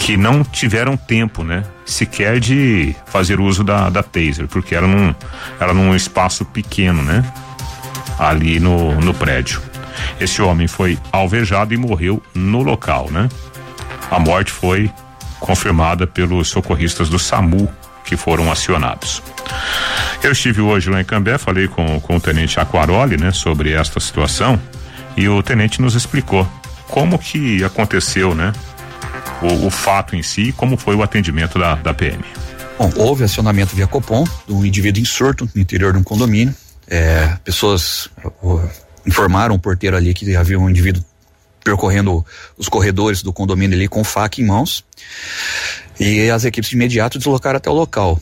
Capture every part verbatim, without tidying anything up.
que não tiveram tempo, né, sequer de fazer uso da, da taser, porque era num, era num espaço pequeno, né, ali no, no prédio. Esse homem foi alvejado e morreu no local, né? A morte foi confirmada pelos socorristas do SAMU que foram acionados. Eu estive hoje lá em Cambé, falei com, com o tenente Aquaroli, né, sobre esta situação, e o tenente nos explicou como que aconteceu, né, o, o fato em si, como foi o atendimento da, da P M. Bom, houve acionamento via Copom de um indivíduo em surto no interior de um condomínio. É, pessoas uh, informaram o porteiro ali que havia um indivíduo percorrendo os corredores do condomínio ali com faca em mãos, e as equipes de imediato deslocaram até o local,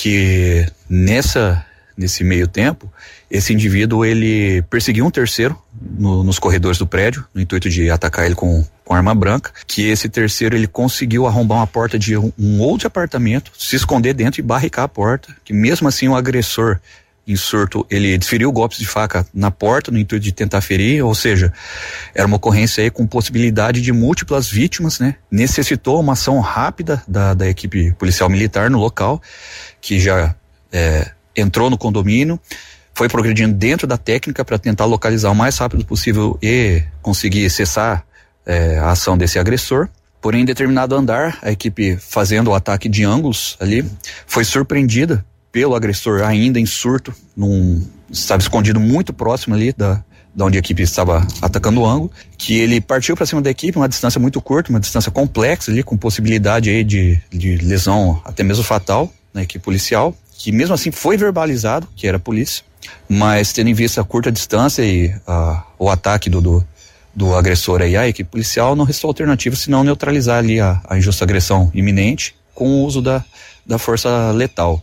que nessa, nesse meio tempo, esse indivíduo ele perseguiu um terceiro no, nos corredores do prédio, no intuito de atacar ele com, com arma branca, que esse terceiro ele conseguiu arrombar uma porta de um, um outro apartamento, se esconder dentro e barricar a porta, que mesmo assim o agressor em surto, ele desferiu golpes de faca na porta no intuito de tentar ferir, ou seja, era uma ocorrência aí com possibilidade de múltiplas vítimas, né? Necessitou uma ação rápida da, da equipe policial militar no local, que já é, entrou no condomínio, foi progredindo dentro da técnica para tentar localizar o mais rápido possível e conseguir cessar é, a ação desse agressor. Porém, em determinado andar, a equipe fazendo o ataque de ângulos ali, foi surpreendida pelo agressor ainda em surto, num, estava escondido muito próximo ali da, da onde a equipe estava atacando o ângulo, que ele partiu para cima da equipe, uma distância muito curta, uma distância complexa ali, com possibilidade aí de, de lesão até mesmo fatal na equipe policial, que mesmo assim foi verbalizado que era a polícia, mas tendo em vista a curta distância e uh, o ataque do, do, do agressor aí à equipe policial, não restou alternativa senão neutralizar ali a, a injusta agressão iminente com o uso da, da força letal.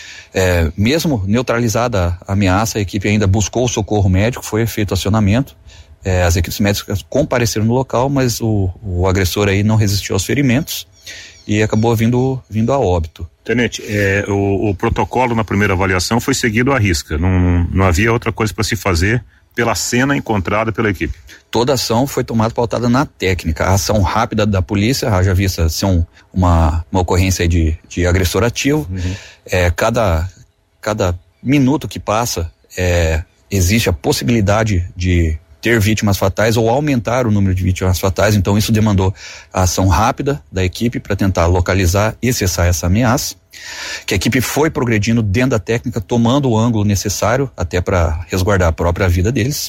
É, mesmo neutralizada a ameaça, a equipe ainda buscou o socorro médico, foi feito acionamento, é, as equipes médicas compareceram no local, mas o, o agressor aí não resistiu aos ferimentos e acabou vindo, vindo a óbito. Tenente, é, o, o protocolo na primeira avaliação foi seguido à risca, não, não havia outra coisa para se fazer pela cena encontrada pela equipe? Toda a ação foi tomada pautada na técnica, a ação rápida da polícia, haja vista ser um, uma, uma ocorrência de, de agressor ativo, uhum. é, cada, cada minuto que passa é, existe a possibilidade de ter vítimas fatais ou aumentar o número de vítimas fatais, então isso demandou a ação rápida da equipe para tentar localizar e cessar essa ameaça, que a equipe foi progredindo dentro da técnica, tomando o ângulo necessário até para resguardar a própria vida deles,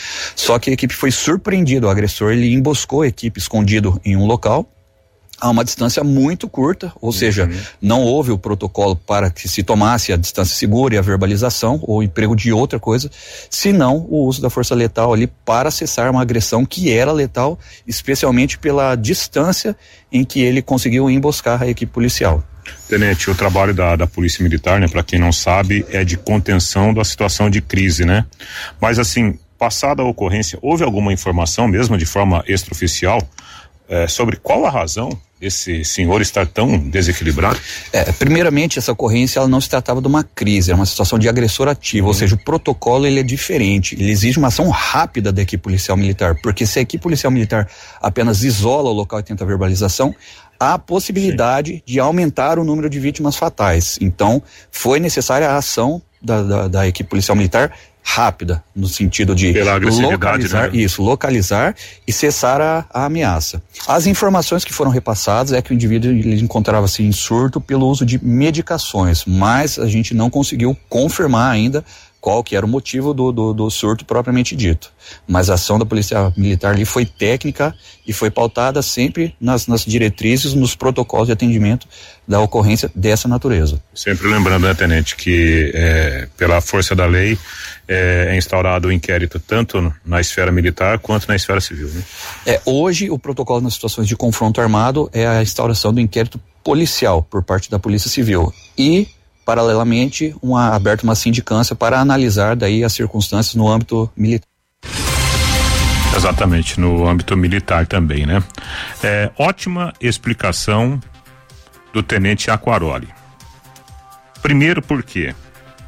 só que a equipe foi surpreendida, o agressor ele emboscou a equipe escondido em um local, a uma distância muito curta, ou uhum. seja, não houve o protocolo para que se tomasse a distância segura e a verbalização ou o emprego de outra coisa, senão o uso da força letal ali para cessar uma agressão que era letal, especialmente pela distância em que ele conseguiu emboscar a equipe policial. Tenente, o trabalho da, da Polícia Militar, né, para quem não sabe, é de contenção da situação de crise, né? Mas assim, passada a ocorrência, houve alguma informação mesmo de forma extraoficial É, sobre qual a razão desse senhor estar tão desequilibrado? É, primeiramente, essa ocorrência ela não se tratava de uma crise, é uma situação de agressor ativo, uhum. ou seja, o protocolo ele é diferente, ele exige uma ação rápida da equipe policial militar, porque se a equipe policial militar apenas isola o local e tenta a verbalização, há a possibilidade Sim. de aumentar o número de vítimas fatais. Então, foi necessária a ação da, da, da equipe policial militar rápida, no sentido de localizar, né? isso, localizar e cessar a, a ameaça. As informações que foram repassadas é que o indivíduo ele encontrava-se em surto pelo uso de medicações, mas a gente não conseguiu confirmar ainda qual que era o motivo do, do, do surto propriamente dito. Mas a ação da Polícia Militar ali foi técnica e foi pautada sempre nas, nas diretrizes, nos protocolos de atendimento da ocorrência dessa natureza. Sempre lembrando, né, Tenente, que é, pela força da lei é, é instaurado o inquérito tanto na esfera militar quanto na esfera civil, né? É, hoje o protocolo nas situações de confronto armado é a instauração do inquérito policial por parte da Polícia Civil e paralelamente, uma, aberta uma sindicância para analisar daí as circunstâncias no âmbito militar. Exatamente, no âmbito militar também, né? É, ótima explicação do Tenente Aquaroli. Primeiro porque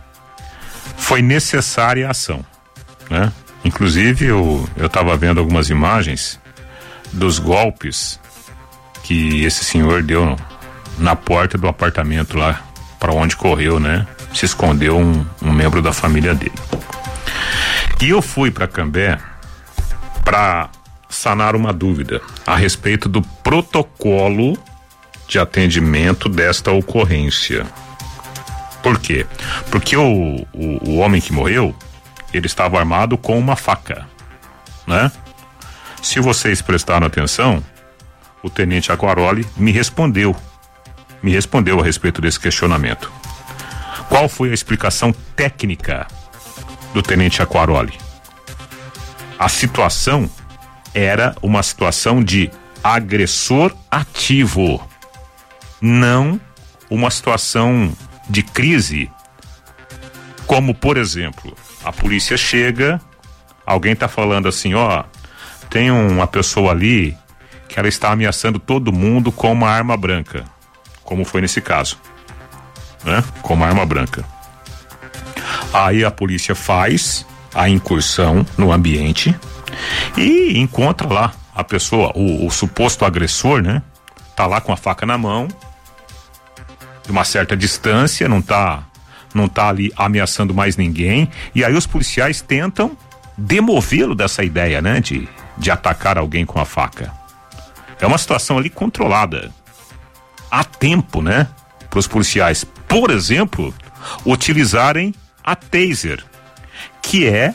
foi necessária a ação, né? Inclusive, eu eu estava vendo algumas imagens dos golpes que esse senhor deu na porta do apartamento lá, para onde correu, né? Se escondeu um, um membro da família dele. E eu fui para Cambé para sanar uma dúvida a respeito do protocolo de atendimento desta ocorrência. Por quê? Porque o, o, o homem que morreu, ele estava armado com uma faca, né? Se vocês prestaram atenção, o tenente Aquaroli me respondeu, me respondeu a respeito desse questionamento. Qual foi a explicação técnica do tenente Aquaroli? A situação era uma situação de agressor ativo, não uma situação de crise, como por exemplo, a polícia chega, alguém tá falando assim, ó, tem uma pessoa ali que ela está ameaçando todo mundo com uma arma branca, como foi nesse caso, né? Com uma arma branca. Aí a polícia faz a incursão no ambiente e encontra lá a pessoa, o, o suposto agressor, né? Tá lá com a faca na mão, de uma certa distância, não tá, não tá ali ameaçando mais ninguém, e aí os policiais tentam demovê-lo dessa ideia, né? De, de atacar alguém com a faca. É uma situação ali controlada. Há tempo, né? Para os policiais, por exemplo, utilizarem a taser, que é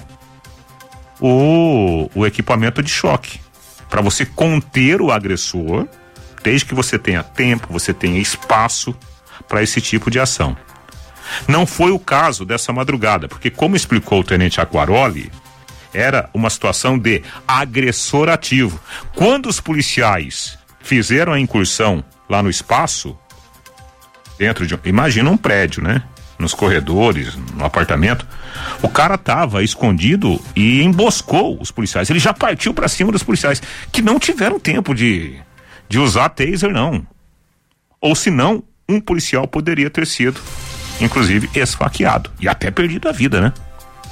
o, o equipamento de choque, para você conter o agressor, desde que você tenha tempo, você tenha espaço para esse tipo de ação. Não foi o caso dessa madrugada, porque como explicou o tenente Aquaroli, era uma situação de agressor ativo. Quando os policiais fizeram a incursão lá no espaço, dentro de, imagina um prédio, né? Nos corredores, no apartamento, o cara tava escondido e emboscou os policiais. Ele já partiu para cima dos policiais, que não tiveram tempo de, de usar taser, não. Ou senão, um policial poderia ter sido, inclusive, esfaqueado e até perdido a vida, né?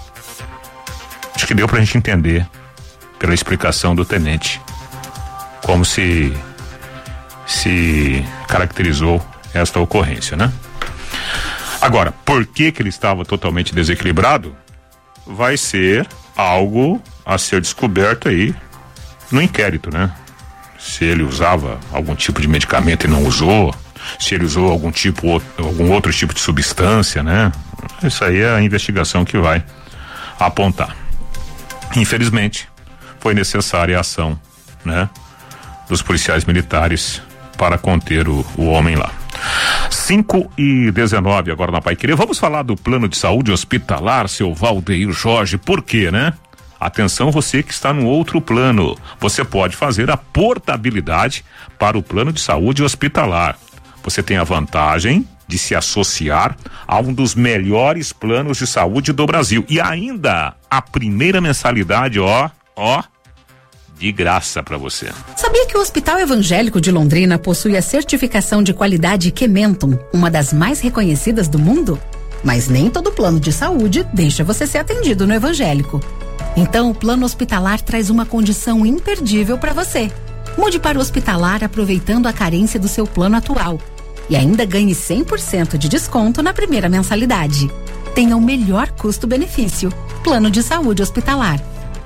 Acho que deu pra gente entender, pela explicação do tenente, como se se caracterizou esta ocorrência, né? Agora, por que que ele estava totalmente desequilibrado? Vai ser algo a ser descoberto aí no inquérito, né? Se ele usava algum tipo de medicamento e não usou, se ele usou algum tipo, algum outro tipo de substância, né? Isso aí é a investigação que vai apontar. Infelizmente, foi necessária a ação, né? Dos policiais militares para conter o, o homem lá. cinco e dezenove agora na Paiquerê. Vamos falar do plano de saúde hospitalar, seu Valdeir Jorge. Por quê, né? Atenção, você que está no outro plano. Você pode fazer a portabilidade para o plano de saúde hospitalar. Você tem a vantagem de se associar a um dos melhores planos de saúde do Brasil. E ainda a primeira mensalidade, ó, ó, de graça para você. Sabia que o Hospital Evangélico de Londrina possui a certificação de qualidade Kementum, uma das mais reconhecidas do mundo? Mas nem todo plano de saúde deixa você ser atendido no Evangélico. Então, o plano hospitalar traz uma condição imperdível para você. Mude para o hospitalar aproveitando a carência do seu plano atual. E ainda ganhe cem por cento de desconto na primeira mensalidade. Tenha o melhor custo-benefício. Plano de saúde hospitalar.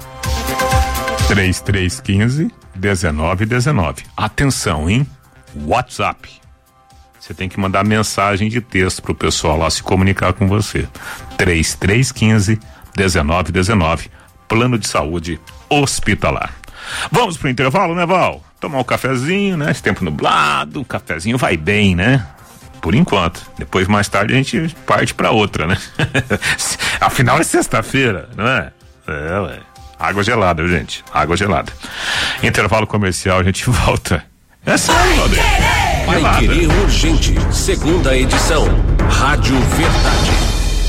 três três um cinco, um nove um nove. Atenção, hein? WhatsApp. Você tem que mandar mensagem de texto pro pessoal lá se comunicar com você. três três um cinco, um nove um nove. Plano de saúde hospitalar. Vamos pro intervalo, né, Val? Tomar um cafezinho, né? Esse tempo nublado, o cafezinho vai bem, né? Por enquanto. Depois, mais tarde, a gente parte pra outra, né? Afinal, é sexta-feira, não é? É, ué. Água gelada, gente. Água gelada. Intervalo comercial, a gente volta. É sério, Valdir. Vai Querer Urgente, segunda edição. Rádio Verdade.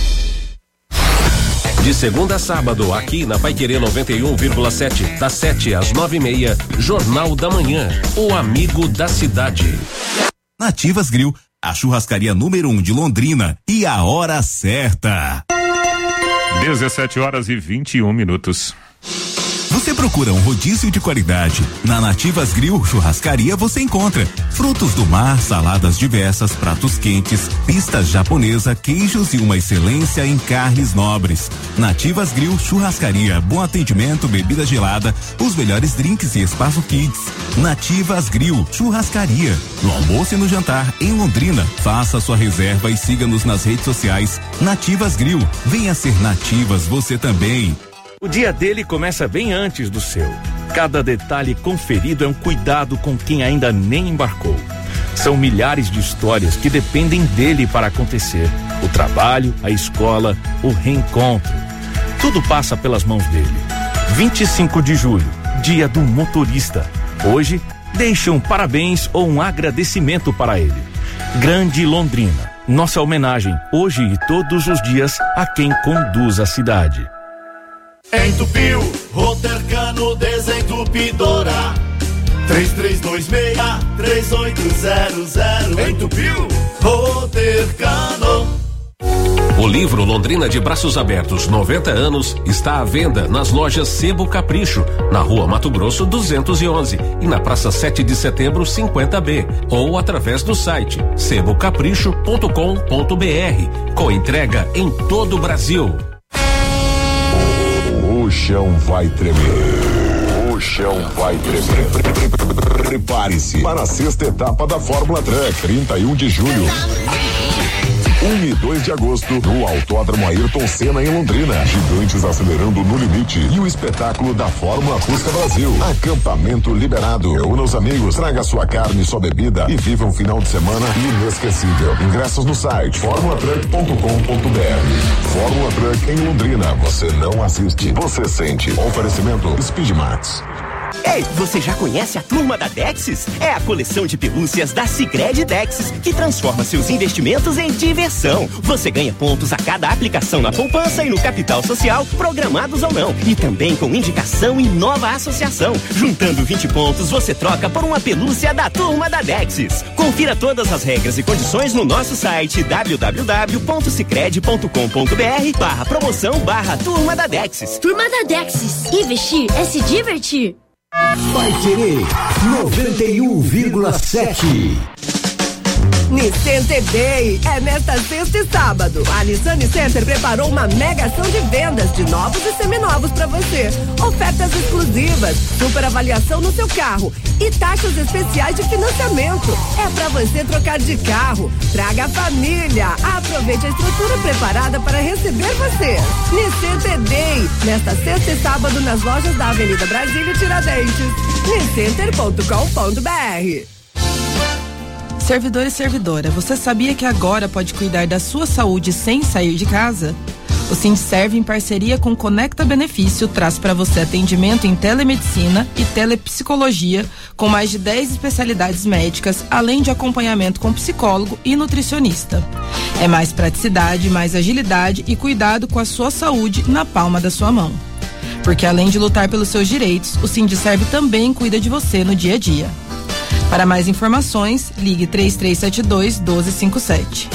De segunda a sábado, aqui na Paiquerê noventa e um vírgula sete, das sete às nove e meia, Jornal da Manhã, o amigo da cidade. Nativas Grill, a churrascaria número um de Londrina e a hora certa. dezessete horas e vinte e um minutos. Você procura um rodízio de qualidade? Na Nativas Grill Churrascaria você encontra frutos do mar, saladas diversas, pratos quentes, pistas japonesa, queijos e uma excelência em carnes nobres. Nativas Grill Churrascaria, bom atendimento, bebida gelada, os melhores drinks e espaço kids. Nativas Grill Churrascaria, no almoço e no jantar em Londrina. Faça sua reserva e siga-nos nas redes sociais. Nativas Grill, venha ser Nativas você também. O dia dele começa bem antes do seu. Cada detalhe conferido é um cuidado com quem ainda nem embarcou. São milhares de histórias que dependem dele para acontecer. O trabalho, a escola, o reencontro. Tudo passa pelas mãos dele. vinte e cinco de julho, dia do motorista. Hoje, deixe um parabéns ou um agradecimento para ele. Grande Londrina, nossa homenagem hoje e todos os dias a quem conduz a cidade. Entupiu, Rotercano Desentupidora. três três dois seis, três oito zero zero. Entupiu, Rotercano. O livro Londrina de Braços Abertos noventa anos está à venda nas lojas Sebo Capricho, na Rua Mato Grosso duzentos e onze e na Praça sete de Setembro cinquenta B, ou através do site sebo capricho ponto com ponto br, com entrega em todo o Brasil. O chão vai tremer. O chão vai tremer. Prepare-se para a sexta etapa da Fórmula Truck, trinta e um de julho. um e dois de agosto, no Autódromo Ayrton Senna em Londrina. Gigantes acelerando no limite e o espetáculo da Fórmula Fusca Brasil. Acampamento liberado. Reúna os amigos, traga sua carne e sua bebida e viva um final de semana inesquecível. Ingressos no site fórmula truck ponto com ponto br. Fórmula Truck em Londrina. Você não assiste, você sente. Oferecimento Speedmax. Ei, você já conhece a turma da Dexis? É a coleção de pelúcias da Sicredi Dexis, que transforma seus investimentos em diversão. Você ganha pontos a cada aplicação na poupança e no capital social, programados ou não. E também com indicação e nova associação. Juntando vinte pontos, você troca por uma pelúcia da turma da Dexis. Confira todas as regras e condições no nosso site w w w ponto sicredi ponto com ponto br barra promoção barra turma da Dexis. Turma da Dexis. Investir é se divertir. Vai Querer noventa e um vírgula sete. Nissan Day é nesta sexta e sábado. A Nissan Center preparou uma mega ação de vendas de novos e seminovos para você. Ofertas exclusivas, super avaliação no seu carro e taxas especiais de financiamento. É para você trocar de carro. Traga a família. Aproveite a estrutura preparada para receber você. Nissan Day, nesta sexta e sábado nas lojas da Avenida Brasília e Tiradentes. niscenter ponto com ponto br. Servidor e servidora, você sabia que agora pode cuidar da sua saúde sem sair de casa? O Sindserv, em parceria com Conecta Benefício, traz para você atendimento em telemedicina e telepsicologia, com mais de dez especialidades médicas, além de acompanhamento com psicólogo e nutricionista. É mais praticidade, mais agilidade e cuidado com a sua saúde na palma da sua mão. Porque além de lutar pelos seus direitos, o Sindserv também cuida de você no dia a dia. Para mais informações, ligue três três sete dois, um dois cinco sete.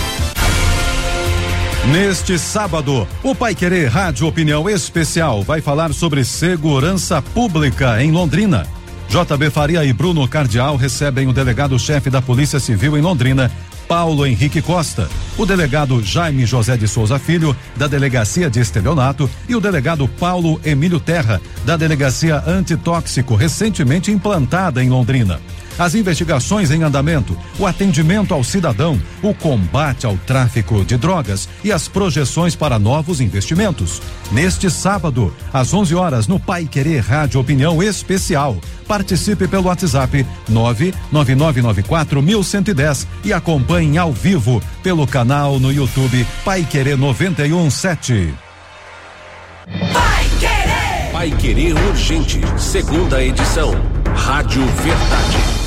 Neste sábado, o Pai Querer Rádio Opinião Especial vai falar sobre segurança pública em Londrina. J B Faria e Bruno Cardial recebem o delegado-chefe da Polícia Civil em Londrina, Paulo Henrique Costa, o delegado Jaime José de Souza Filho, da Delegacia de Estelionato, e o delegado Paulo Emílio Terra, da Delegacia Antitóxico, recentemente implantada em Londrina. As investigações em andamento, o atendimento ao cidadão, o combate ao tráfico de drogas e as projeções para novos investimentos. Neste sábado, às onze horas, no Pai Querer Rádio Opinião Especial. Participe pelo WhatsApp nove nove nove nove quatro um um um zero e acompanhe ao vivo pelo canal no YouTube Pai Querer noventa e um sete. Pai Querer! Pai Querer Urgente, segunda edição. Rádio Verdade.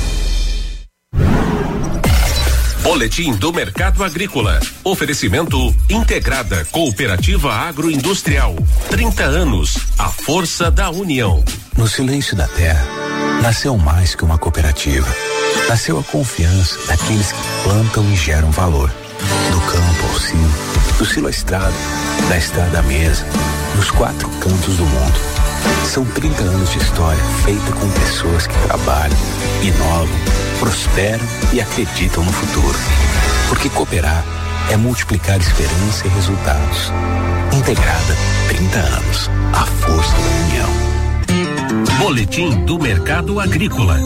Boletim do Mercado Agrícola. Oferecimento Integrada Cooperativa Agroindustrial. trinta anos. A força da união. No silêncio da terra, nasceu mais que uma cooperativa. Nasceu a confiança daqueles que plantam e geram valor. Do campo ao silo, do silo à estrada, da estrada à mesa, nos quatro cantos do mundo. São trinta anos de história feita com pessoas que trabalham, inovam, prosperam e acreditam no futuro. Porque cooperar é multiplicar esperança e resultados. Integrada, trinta anos. A força da união. Boletim do Mercado Agrícola.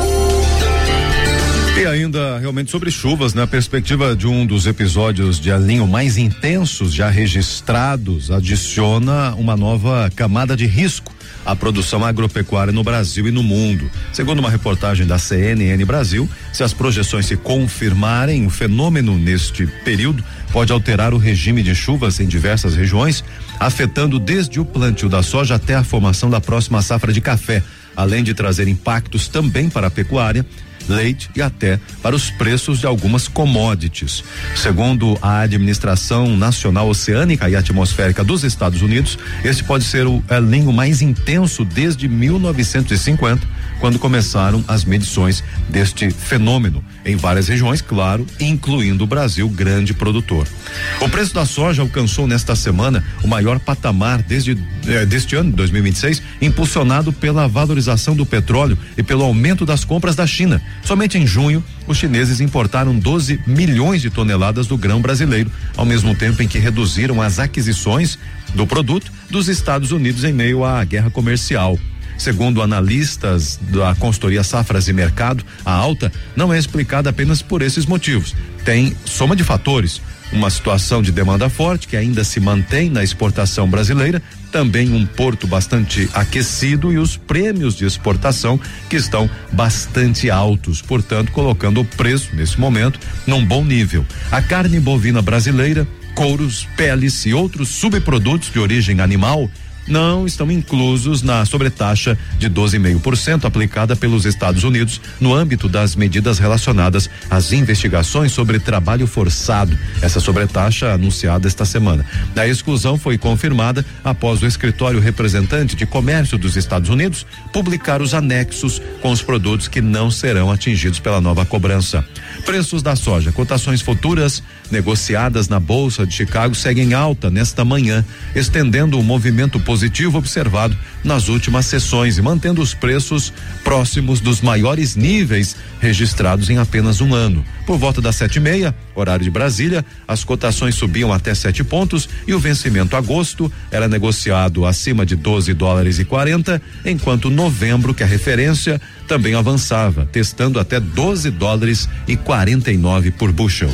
E ainda realmente sobre chuvas, na perspectiva de um dos episódios de El Niño mais intensos já registrados, adiciona uma nova camada de risco à produção agropecuária no Brasil e no mundo. Segundo uma reportagem da C N N Brasil, se as projeções se confirmarem, o fenômeno neste período pode alterar o regime de chuvas em diversas regiões, afetando desde o plantio da soja até a formação da próxima safra de café, além de trazer impactos também para a pecuária, leite e até para os preços de algumas commodities. Segundo a Administração Nacional Oceânica e Atmosférica dos Estados Unidos, este pode ser o El Niño mais intenso desde mil novecentos e cinquenta, quando começaram as medições deste fenômeno em várias regiões, claro, incluindo o Brasil, grande produtor. O preço da soja alcançou nesta semana o maior patamar desde eh, deste ano, dois mil e vinte e seis, impulsionado pela valorização do petróleo e pelo aumento das compras da China. Somente em junho, os chineses importaram doze milhões de toneladas do grão brasileiro, ao mesmo tempo em que reduziram as aquisições do produto dos Estados Unidos em meio à guerra comercial. Segundo analistas da consultoria Safras e Mercado, a alta não é explicada apenas por esses motivos. Tem soma de fatores. Uma situação de demanda forte que ainda se mantém na exportação brasileira, também um porto bastante aquecido e os prêmios de exportação que estão bastante altos, portanto, colocando o preço nesse momento num bom nível. A carne bovina brasileira, couros, peles e outros subprodutos de origem animal não estão inclusos na sobretaxa de doze vírgula cinco por cento aplicada pelos Estados Unidos no âmbito das medidas relacionadas às investigações sobre trabalho forçado. Essa sobretaxa anunciada esta semana. A exclusão foi confirmada após o escritório representante de comércio dos Estados Unidos publicar os anexos com os produtos que não serão atingidos pela nova cobrança. Preços da soja, cotações futuras negociadas na Bolsa de Chicago seguem alta nesta manhã, estendendo o movimento positivo observado nas últimas sessões e mantendo os preços próximos dos maiores níveis registrados em apenas um ano. Por volta das sete e meia, horário de Brasília, as cotações subiam até sete pontos e o vencimento agosto era negociado acima de doze dólares e quarenta, enquanto novembro, que é a referência, também avançava, testando até doze dólares e quarenta e nove por bushel.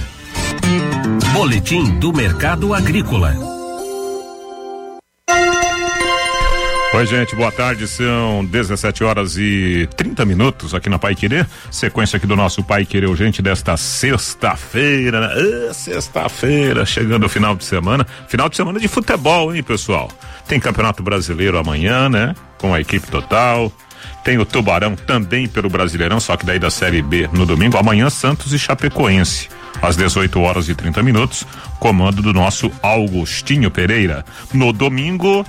Boletim do Mercado Agrícola. Oi, gente, boa tarde, são dezessete horas e trinta minutos aqui na Paiquerê, sequência aqui do nosso Paiquerê Urgente desta sexta-feira, né? Ah, sexta-feira, chegando o final de semana, final de semana de futebol, hein, pessoal? Tem Campeonato Brasileiro amanhã, né? Com a equipe total, tem o Tubarão também pelo Brasileirão, só que daí da Série B no domingo, amanhã Santos e Chapecoense, às dezoito horas e trinta minutos, comando do nosso Augustinho Pereira. No domingo,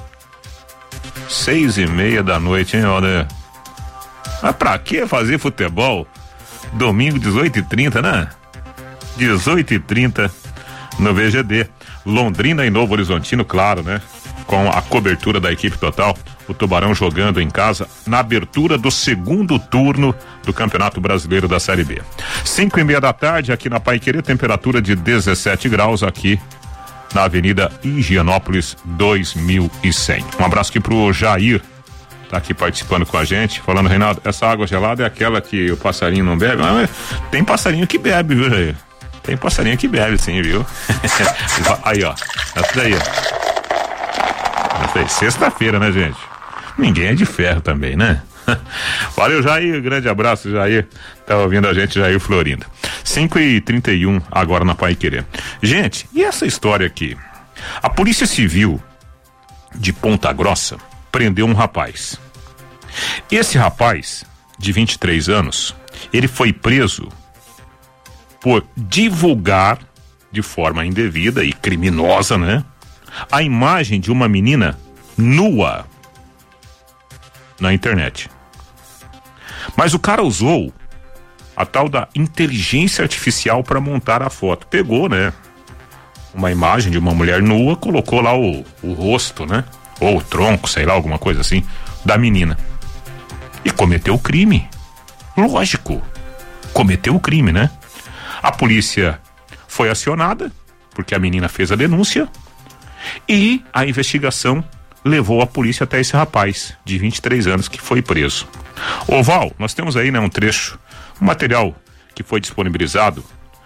seis e meia da noite, hein, olha. Mas pra que fazer futebol? Domingo, dezoito e trinta, né? dezoito e trinta no V G D. Londrina e Novo Horizontino, claro, né? Com a cobertura da equipe total. O Tubarão jogando em casa na abertura do segundo turno do Campeonato Brasileiro da Série B. Cinco e meia da tarde aqui na Paiquerê, temperatura de dezessete graus aqui na Avenida Higienópolis dois mil e cem. Um abraço aqui pro Jair, tá aqui participando com a gente, falando: Reinaldo, essa água gelada é aquela que o passarinho não bebe? Mas tem passarinho que bebe, viu, Jair? Tem passarinho que bebe, sim, viu? Aí, ó, essa daí, ó. Sexta-feira, né, gente? Ninguém é de ferro também, né? Valeu, Jair, grande abraço, Jair, tá ouvindo a gente, Jair Florinda. cinco e trinta e um agora na Paiquerê. Gente, e essa história aqui? A Polícia Civil de Ponta Grossa prendeu um rapaz. Esse rapaz, de vinte e três anos, ele foi preso por divulgar de forma indevida e criminosa, né? A imagem de uma menina nua na internet. Mas o cara usou a tal da inteligência artificial para montar a foto. Pegou, né? Uma imagem de uma mulher nua, colocou lá o, o rosto, né? Ou o tronco, sei lá, alguma coisa assim. da menina. E cometeu o crime. Lógico. Cometeu o crime, né? A polícia foi acionada, porque a menina fez a denúncia, e a investigação levou a polícia até esse rapaz de vinte e três anos que foi preso. Ô Val, nós temos aí, né, um trecho, um material que foi disponibilizado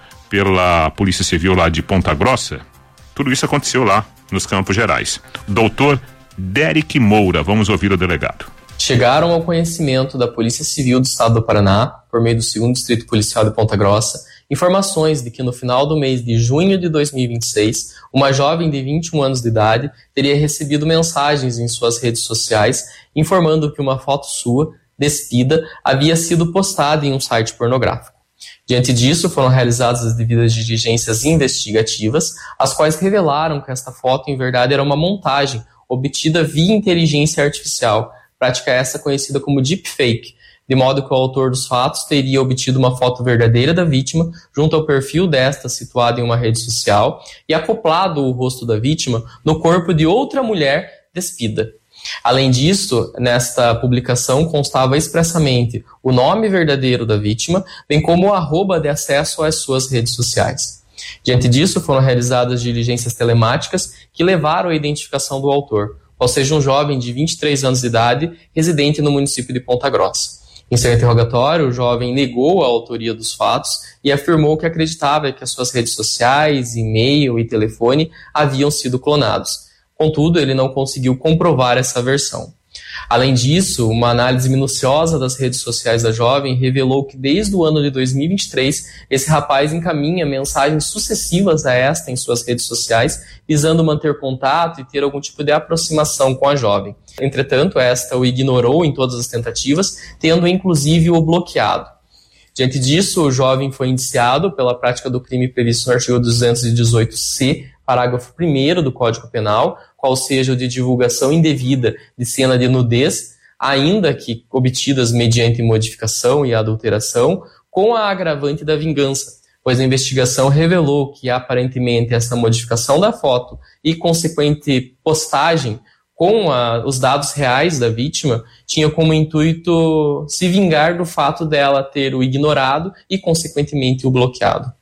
pela Polícia Civil lá de Ponta Grossa. Tudo isso aconteceu lá nos Campos Gerais. Doutor Derek Moura, vamos ouvir o delegado. Chegaram ao conhecimento da Polícia Civil do Estado do Paraná, por meio do segundo Distrito Policial de Ponta Grossa, informações de que no final do mês de junho de dois mil e vinte e seis, uma jovem de vinte e um anos de idade teria recebido mensagens em suas redes sociais informando que uma foto sua, despida, havia sido postada em um site pornográfico. Diante disso, foram realizadas as devidas diligências investigativas, as quais revelaram que esta foto, em verdade, era uma montagem obtida via inteligência artificial, prática essa conhecida como deepfake, de modo que o autor dos fatos teria obtido uma foto verdadeira da vítima junto ao perfil desta situado em uma rede social e acoplado o rosto da vítima no corpo de outra mulher despida. Além disso, nesta publicação constava expressamente o nome verdadeiro da vítima, bem como o arroba de acesso às suas redes sociais. Diante disso, foram realizadas diligências telemáticas que levaram à identificação do autor, ou seja, um jovem de vinte e três anos de idade, residente no município de Ponta Grossa. Em seu interrogatório, o jovem negou a autoria dos fatos e afirmou que acreditava que as suas redes sociais, e-mail e telefone haviam sido clonados. Contudo, ele não conseguiu comprovar essa versão. Além disso, uma análise minuciosa das redes sociais da jovem revelou que desde o ano de dois mil e vinte e três, esse rapaz encaminha mensagens sucessivas a esta em suas redes sociais, visando manter contato e ter algum tipo de aproximação com a jovem. Entretanto, esta o ignorou em todas as tentativas, tendo inclusive o bloqueado. Diante disso, o jovem foi indiciado pela prática do crime previsto no artigo duzentos e dezoito C, parágrafo primeiro do Código Penal, qual seja o de divulgação indevida de cena de nudez, ainda que obtidas mediante modificação e adulteração, com a agravante da vingança, pois a investigação revelou que, aparentemente, essa modificação da foto e consequente postagem com a, os dados reais da vítima tinha como intuito se vingar do fato dela ter o ignorado e, consequentemente, o bloqueado.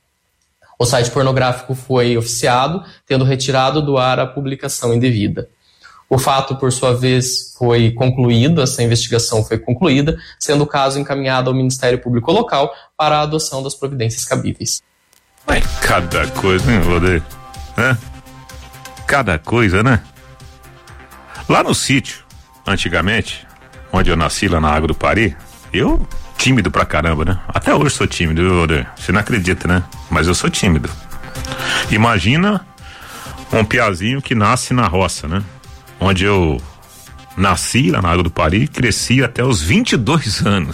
O site pornográfico foi oficiado, tendo retirado do ar a publicação indevida. O fato, por sua vez, foi concluído, essa investigação foi concluída, sendo o caso encaminhado ao Ministério Público Local para a adoção das providências cabíveis. É cada coisa, hein, Rodeio? É? Cada coisa, né? Lá no sítio, antigamente, onde eu nasci, lá na Água do Pari, eu... tímido pra caramba, né? Até hoje sou tímido, viu? Você não acredita, né? Mas eu sou tímido. Imagina um piazinho que nasce na roça, né? Onde eu nasci lá na Água do Pari e cresci até os vinte e dois anos.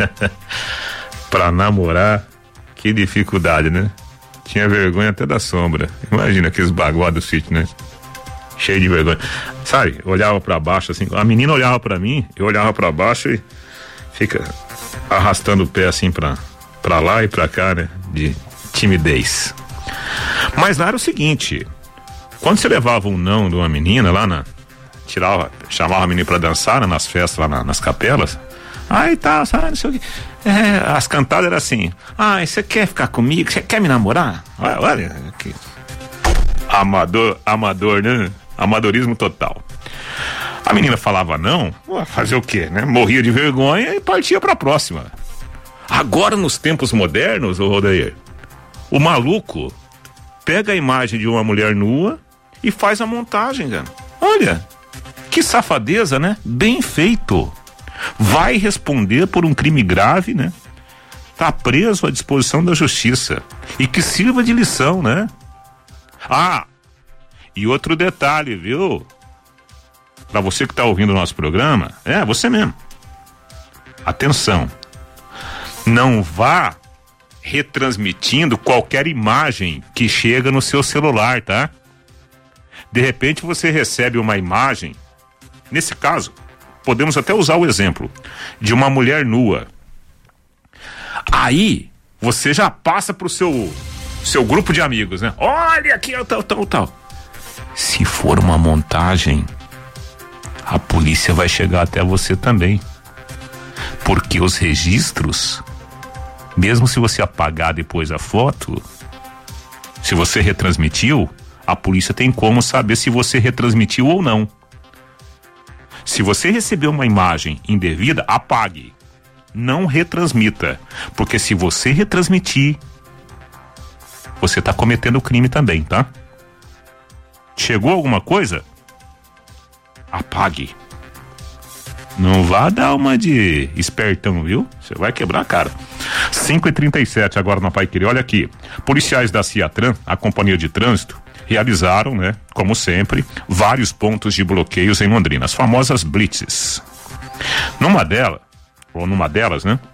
Pra namorar, que dificuldade, né? Tinha vergonha até da sombra. Imagina aqueles baguados do sítio, né? Cheio de vergonha. Sabe? Olhava pra baixo assim, a menina olhava pra mim, eu olhava pra baixo e fica arrastando o pé assim pra, pra lá e pra cá, né? De timidez. Mas lá era o seguinte, quando você levava um não de uma menina lá na, tirava, chamava a menina pra dançar, né, nas festas lá na, nas capelas, aí tá, sabe, não sei o que, é, as cantadas eram assim, ah, você quer ficar comigo, você quer me namorar? Olha, olha que amador, amador, né? Amadorismo total. A menina falava não, fazer o quê, né? Morria de vergonha e partia pra próxima. Agora, nos tempos modernos, ô Rodair, o maluco pega a imagem de uma mulher nua e faz a montagem, cara. Olha, que safadeza, né? Bem feito. Vai responder por um crime grave, né? Tá preso à disposição da justiça. E que sirva de lição, né? Ah, e outro detalhe, viu? Pra você que tá ouvindo o nosso programa, é, você mesmo. Atenção. Não vá retransmitindo qualquer imagem que chega no seu celular, tá? De repente você recebe uma imagem, nesse caso, podemos até usar o exemplo de uma mulher nua. Aí, você já passa pro seu seu grupo de amigos, né? Olha aqui, tal, tal, tal. Se for uma montagem, a polícia vai chegar até você também. Porque os registros, mesmo se você apagar depois a foto, se você retransmitiu, a polícia tem como saber se você retransmitiu ou não. Se você recebeu uma imagem indevida, apague. Não retransmita. Porque se você retransmitir, você está cometendo crime também, tá? Chegou alguma coisa? Apague. Não vá dar uma de espertão, viu? Você vai quebrar a cara. cinco e trinta e sete agora na Paiquerê. Olha aqui. Policiais da Ciatran, a companhia de trânsito, realizaram, né, como sempre, vários pontos de bloqueios em Londrina, as famosas blitzes. Numa delas, ou numa delas, né,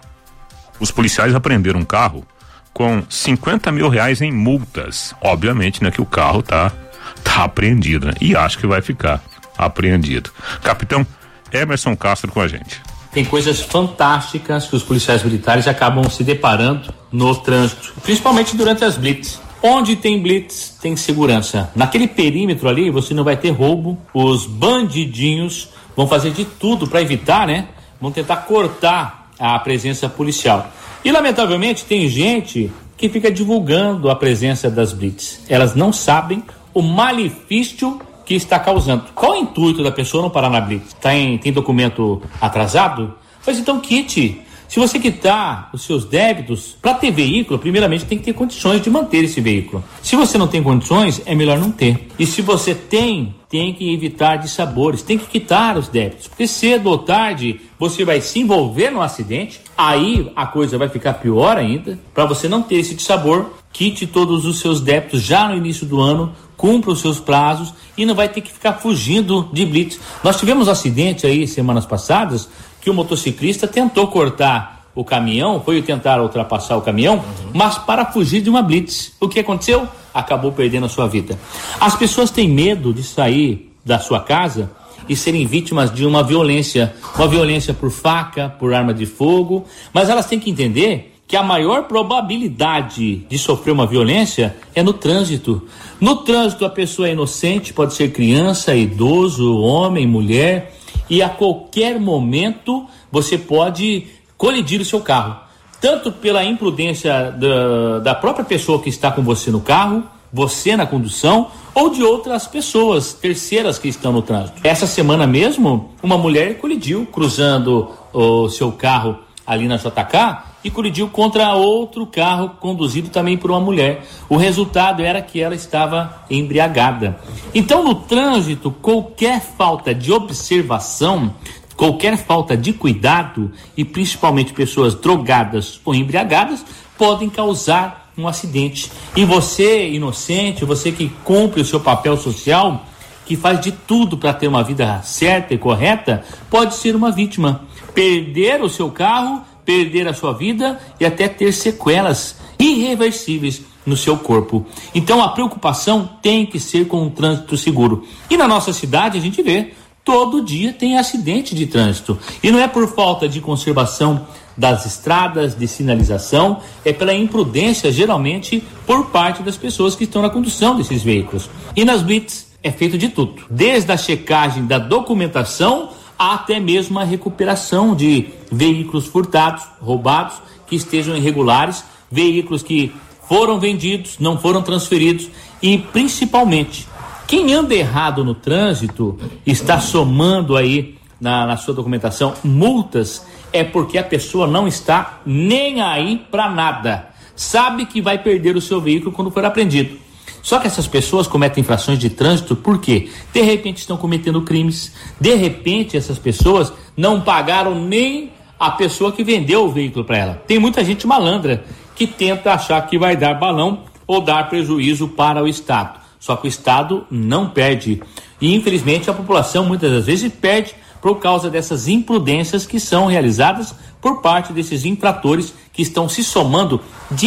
os policiais apreenderam um carro com cinquenta mil reais em multas. Obviamente, né, que o carro tá, tá apreendido, né? E acho que vai ficar apreendido. Capitão Emerson Castro com a gente. Tem coisas fantásticas que os policiais militares acabam se deparando no trânsito, principalmente durante as blitz. Onde tem blitz, tem segurança. Naquele perímetro ali, você não vai ter roubo. Os bandidinhos vão fazer de tudo para evitar, né? Vão tentar cortar a presença policial. E, lamentavelmente, tem gente que fica divulgando a presença das blitz. Elas não sabem o malefício que está causando. Qual é o intuito da pessoa não parar na blitz? Tá em, tem documento atrasado? Pois então quite. Se você quitar os seus débitos, para ter veículo, primeiramente tem que ter condições de manter esse veículo. Se você não tem condições, é melhor não ter. E se você tem, tem que evitar dissabores, tem que quitar os débitos. Porque cedo ou tarde você vai se envolver num acidente, aí a coisa vai ficar pior ainda. Para você não ter esse dissabor, quite todos os seus débitos já no início do ano, cumpra os seus prazos e não vai ter que ficar fugindo de blitz. Nós tivemos um acidente aí semanas passadas que o motociclista tentou cortar o caminhão, foi tentar ultrapassar o caminhão, uhum. mas para fugir de uma blitz. O que aconteceu? Acabou perdendo a sua vida. As pessoas têm medo de sair da sua casa e serem vítimas de uma violência, uma violência por faca, por arma de fogo, mas elas têm que entender que a maior probabilidade de sofrer uma violência é no trânsito. No trânsito a pessoa é inocente, pode ser criança, idoso, homem, mulher, e a qualquer momento você pode colidir o seu carro, tanto pela imprudência da, da própria pessoa que está com você no carro, você na condução, ou de outras pessoas terceiras que estão no trânsito. Essa semana mesmo, uma mulher colidiu cruzando o seu carro ali na J K e colidiu contra outro carro conduzido também por uma mulher. O resultado era que ela estava embriagada. Então, no trânsito, qualquer falta de observação, qualquer falta de cuidado, e principalmente pessoas drogadas ou embriagadas, podem causar um acidente. E você, inocente, você que cumpre o seu papel social, que faz de tudo para ter uma vida certa e correta, pode ser uma vítima. Perder o seu carro, perder a sua vida e até ter sequelas irreversíveis no seu corpo. Então a preocupação tem que ser com um trânsito seguro. E na nossa cidade a gente vê, todo dia tem acidente de trânsito. E não é por falta de conservação das estradas, de sinalização, é pela imprudência, geralmente, por parte das pessoas que estão na condução desses veículos. E nas blitz é feito de tudo, desde a checagem da documentação até mesmo a recuperação de veículos furtados, roubados, que estejam irregulares, veículos que foram vendidos, não foram transferidos e, principalmente, quem anda errado no trânsito, está somando aí na, na sua documentação multas, é porque a pessoa não está nem aí para nada. Sabe que vai perder o seu veículo quando for apreendido. Só que essas pessoas cometem infrações de trânsito porque, de repente, estão cometendo crimes. De repente, essas pessoas não pagaram nem a pessoa que vendeu o veículo para ela. Tem muita gente malandra que tenta achar que vai dar balão ou dar prejuízo para o Estado. Só que o Estado não perde. E, infelizmente, a população muitas das vezes perde por causa dessas imprudências que são realizadas por parte desses infratores que estão se somando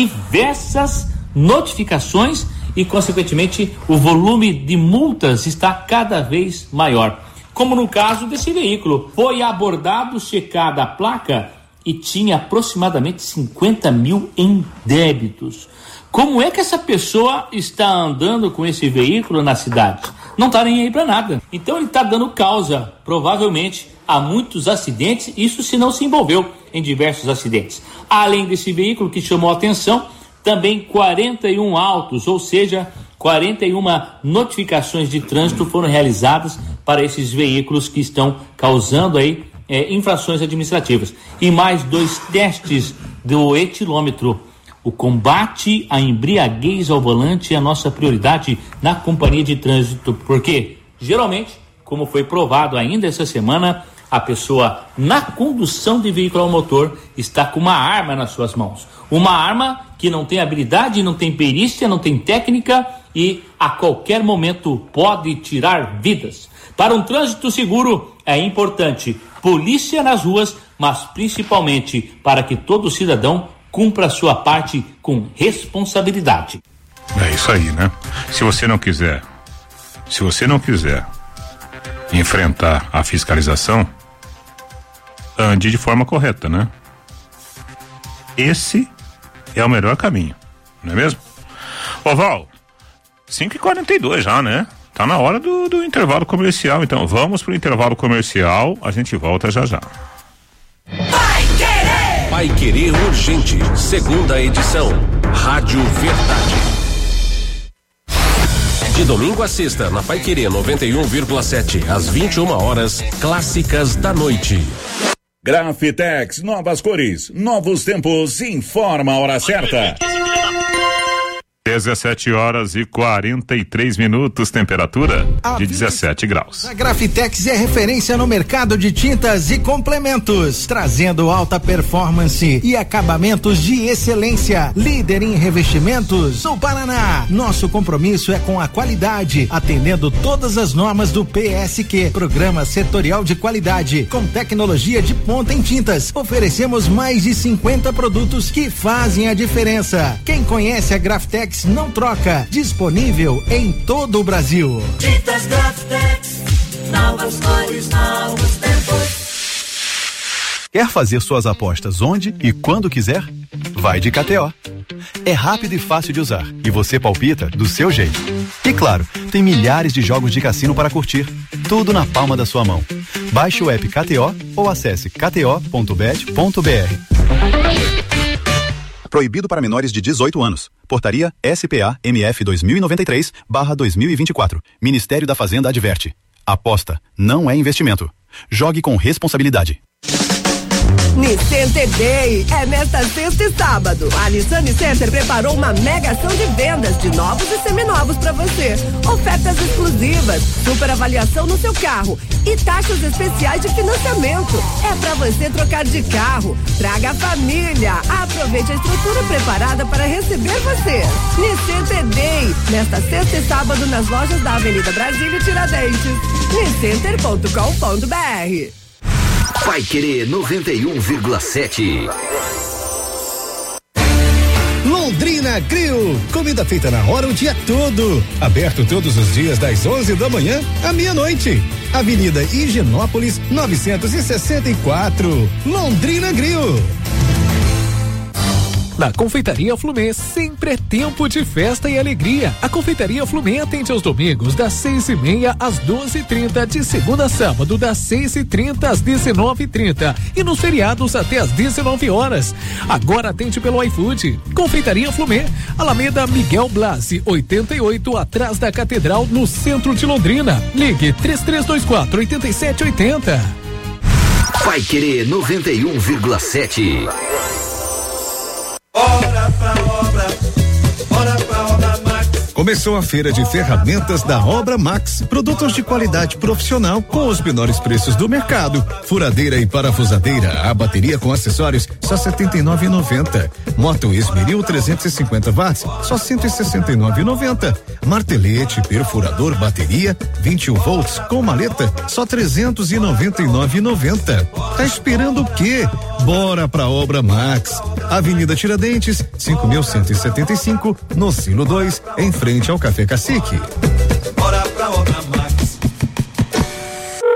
diversas notificações e, consequentemente, o volume de multas está cada vez maior. Como no caso desse veículo, foi abordado, checada a placa e tinha aproximadamente cinquenta mil em débitos. Como é que essa pessoa está andando com esse veículo na cidade? não tá nem aí para nada. Então ele tá dando causa, provavelmente, a muitos acidentes, isso se não se envolveu em diversos acidentes. Além desse veículo que chamou a atenção, também quarenta e um autos, ou seja, quarenta e uma notificações de trânsito foram realizadas para esses veículos que estão causando aí é, infrações administrativas. E mais dois testes do etilômetro. O combate à embriaguez ao volante é a nossa prioridade na companhia de trânsito, porque geralmente, como foi provado ainda essa semana, a pessoa na condução de veículo ao motor está com uma arma nas suas mãos. Uma arma que não tem habilidade, não tem perícia, não tem técnica e a qualquer momento pode tirar vidas. Para um trânsito seguro é importante polícia nas ruas, mas principalmente para que todo cidadão cumpra a sua parte com responsabilidade. É isso aí, né? Se você não quiser, se você não quiser enfrentar a fiscalização, ande de forma correta, né? Esse é o melhor caminho, não é mesmo? Ô Val, cinco e quarenta e dois já, né? Tá na hora do, do intervalo comercial, então vamos pro intervalo comercial, a gente volta já já. Vai Querer Urgente, segunda edição, Rádio Verdade. De domingo a sexta, na Pai Querer noventa e um vírgula sete, às vinte e uma horas, clássicas da noite. Grafitex, novas cores, novos tempos, informa a hora certa. dezessete horas e quarenta e três minutos, temperatura de dezessete graus. A Grafitex é referência no mercado de tintas e complementos, trazendo alta performance e acabamentos de excelência. Líder em revestimentos no Paraná. Nosso compromisso é com a qualidade, atendendo todas as normas do P S Q, Programa Setorial de Qualidade, com tecnologia de ponta em tintas. Oferecemos mais de cinquenta produtos que fazem a diferença. Quem conhece a Grafitex não troca. Disponível em todo o Brasil. Tintas Grafitex, novas cores, novos tempos. Quer fazer suas apostas onde e quando quiser? Vai de K T O. É rápido e fácil de usar e você palpita do seu jeito. E claro, tem milhares de jogos de cassino para curtir. Tudo na palma da sua mão. Baixe o app K T O ou acesse k t o ponto bet ponto b r. Proibido para menores de dezoito anos. Portaria S P A M F dois mil e noventa e três barra dois mil e vinte e quatro. Ministério da Fazenda adverte. Aposta não é investimento. Jogue com responsabilidade. Nissan Day é nesta sexta e sábado. A Nissan Center preparou uma mega ação de vendas de novos e seminovos para você. Ofertas exclusivas, super avaliação no seu carro e taxas especiais de financiamento. É para você trocar de carro. Traga a família. Aproveite a estrutura preparada para receber você. Nissan Day, nesta sexta e sábado nas lojas da Avenida Brasília e Tiradentes. niscenter ponto com ponto b r. Vai Querer noventa e um vírgula sete. Londrina Grill, comida feita na hora o dia todo. Aberto todos os dias das onze da manhã à meia-noite. Avenida Higienópolis novecentos e sessenta e quatro. Londrina Grill. Na Confeitaria Flumê sempre é tempo de festa e alegria. A Confeitaria Flumê atende aos domingos das seis e meia às doze e trinta, de segunda a sábado das seis e trinta às dezenove e trinta e nos feriados até às dezenove horas. Agora atende pelo iFood. Confeitaria Flumê, Alameda Miguel Blasi, oitenta e oito, atrás da Catedral, no centro de Londrina. Ligue três três dois quatro, oito sete oito zero. Vai Querer noventa e um vírgula sete. Bora pra obra, bora pra obra Max. Começou a feira de ferramentas da Obra Max. Produtos de qualidade profissional com os menores preços do mercado. Furadeira e parafusadeira, a bateria com acessórios, só setenta e nove reais e noventa centavos. Moto Esmeril trezentos e cinquenta watts, só cento e sessenta e nove reais e noventa centavos. Martelete, perfurador, bateria, vinte e um volts com maleta, só trezentos e noventa e nove reais e noventa centavos. Tá esperando o quê? Bora pra Obra Max. Avenida Tiradentes, cinco mil cento e setenta e cinco, no Silo dois, em frente ao Café Cacique. Bora pra Obra Max.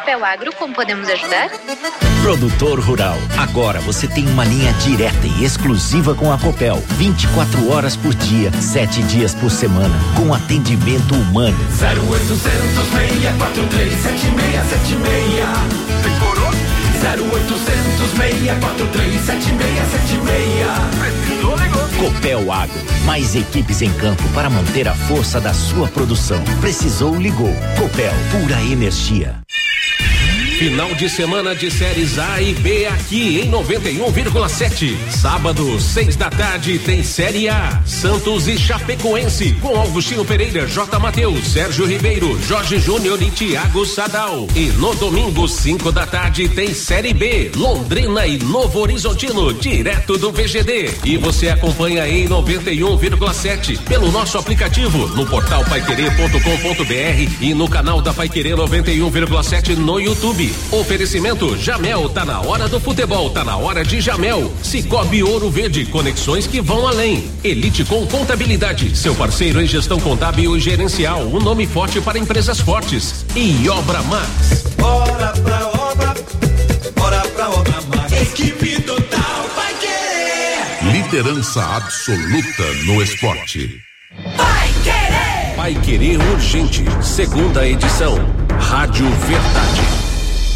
Copel Agro, como podemos ajudar? Produtor rural, agora você tem uma linha direta e exclusiva com a Copel, vinte e quatro horas por dia, sete dias por semana, com atendimento humano. zero oitocentos, seis quatro três, sete seis sete seis. Decorou? zero oitocentos, seis quatro três, sete seis sete seis. Precisou, ligou. Copel Agro, mais equipes em campo para manter a força da sua produção. Precisou, ligou. Copel, pura energia. Final de semana de séries A e B aqui em noventa e um vírgula sete. Sábado, seis da tarde, tem Série A. Santos e Chapecoense, com Augustinho Pereira, J. Mateus, Sérgio Ribeiro, Jorge Júnior e Thiago Sadal. E no domingo, cinco da tarde, tem Série B. Londrina e Novo Horizontino, direto do V G D. E você acompanha em noventa e um vírgula sete pelo nosso aplicativo, no portal paiquerê ponto com ponto br e no canal da Paiquerê noventa e um vírgula sete no YouTube. Oferecimento Jamel, tá na hora do futebol, tá na hora de Jamel. Cicobi Ouro Verde, conexões que vão além. Elite com Contabilidade, seu parceiro em gestão contábil e gerencial, um nome forte para empresas fortes. E Obra Max. Bora pra obra, bora pra Obra Max. Equipe total vai querer. Liderança absoluta no esporte. Vai querer. Vai querer urgente, segunda edição. Rádio Verdade.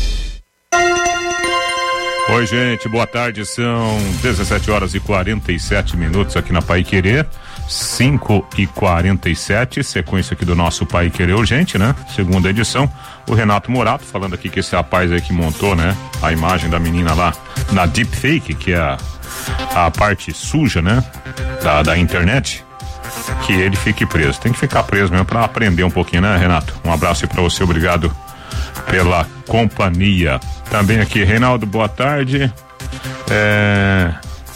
Oi, gente, boa tarde. São dezessete horas e quarenta e sete minutos aqui na Paiquerê. cinco e quarenta e sete, sequência aqui do nosso Paiquerê Urgente, né? Segunda edição. O Renato Morato falando aqui que esse rapaz aí que montou, né? A imagem da menina lá na Deepfake, que é a, a parte suja, né? Da, da internet. Que ele fique preso. Tem que ficar preso mesmo pra aprender um pouquinho, né, Renato? Um abraço aí pra você, obrigado pela companhia. Também aqui, Reinaldo, boa tarde. É...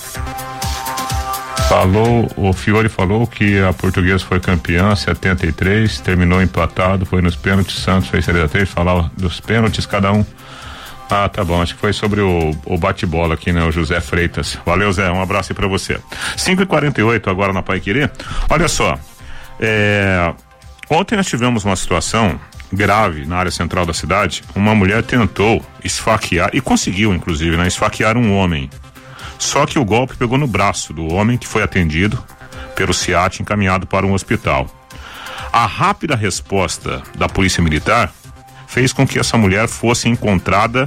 Falou, o Fiore falou que a Portuguesa foi campeã, setenta e três, terminou empatado, foi nos pênaltis, Santos fez setenta e três, falar dos pênaltis, cada um. Ah, tá bom, acho que foi sobre o, o bate-bola aqui, né, o José Freitas. Valeu, Zé, um abraço aí pra você. cinco e quarenta e oito agora na Paiquerê. Olha só, é... ontem nós tivemos uma situação grave na área central da cidade. Uma mulher tentou esfaquear, e conseguiu inclusive, né, esfaquear um homem. Só que o golpe pegou no braço do homem, que foi atendido pelo SEAT, encaminhado para um hospital. A rápida resposta da Polícia Militar fez com que essa mulher fosse encontrada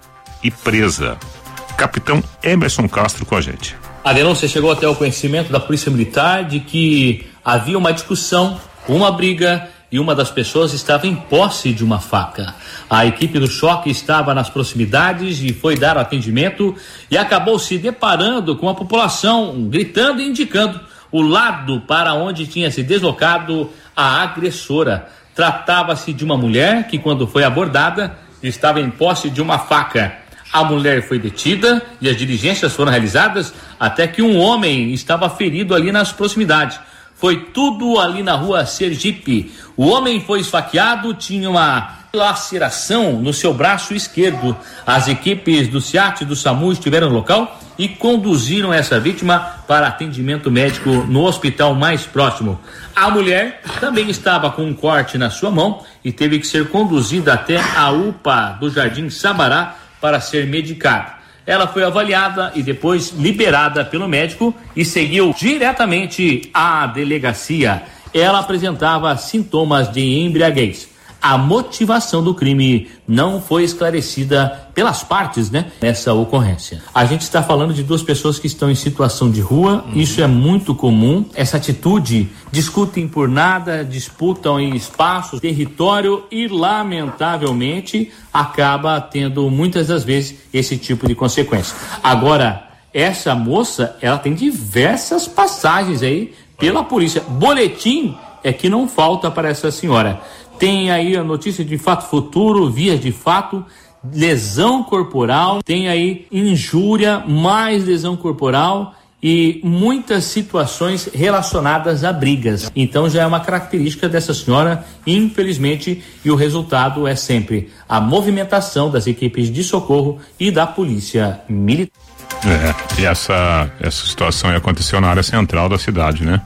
e presa. Capitão Emerson Castro com a gente. A denúncia chegou até o conhecimento da Polícia Militar de que havia uma discussão, uma briga, e uma das pessoas estava em posse de uma faca. A equipe do choque estava nas proximidades e foi dar atendimento e acabou se deparando com a população gritando e indicando o lado para onde tinha se deslocado a agressora. Tratava-se de uma mulher que, quando foi abordada, estava em posse de uma faca. A mulher foi detida e as diligências foram realizadas até que um homem estava ferido ali nas proximidades. Foi tudo ali na rua Sergipe. O homem foi esfaqueado, tinha uma laceração no seu braço esquerdo. As equipes do SEAT e do SAMU estiveram no local e conduziram essa vítima para atendimento médico no hospital mais próximo. A mulher também estava com um corte na sua mão e teve que ser conduzida até a U P A do Jardim Sabará para ser medicada. Ela foi avaliada e depois liberada pelo médico e seguiu diretamente à delegacia. Ela apresentava sintomas de embriaguez. A motivação do crime não foi esclarecida pelas partes, né, nessa ocorrência. A gente está falando de duas pessoas que estão em situação de rua, uhum. Isso é muito comum. Essa atitude, discutem por nada, disputam em espaços, território e, lamentavelmente, acaba tendo muitas das vezes esse tipo de consequência. Agora, essa moça, ela tem diversas passagens aí pela polícia. Boletim é que não falta para essa senhora. Tem aí a notícia de fato futuro, vias de fato, lesão corporal, tem aí injúria, mais lesão corporal e muitas situações relacionadas a brigas. Então já é uma característica dessa senhora, infelizmente, e o resultado é sempre a movimentação das equipes de socorro e da polícia militar. É, e essa, essa situação aconteceu na área central da cidade, né?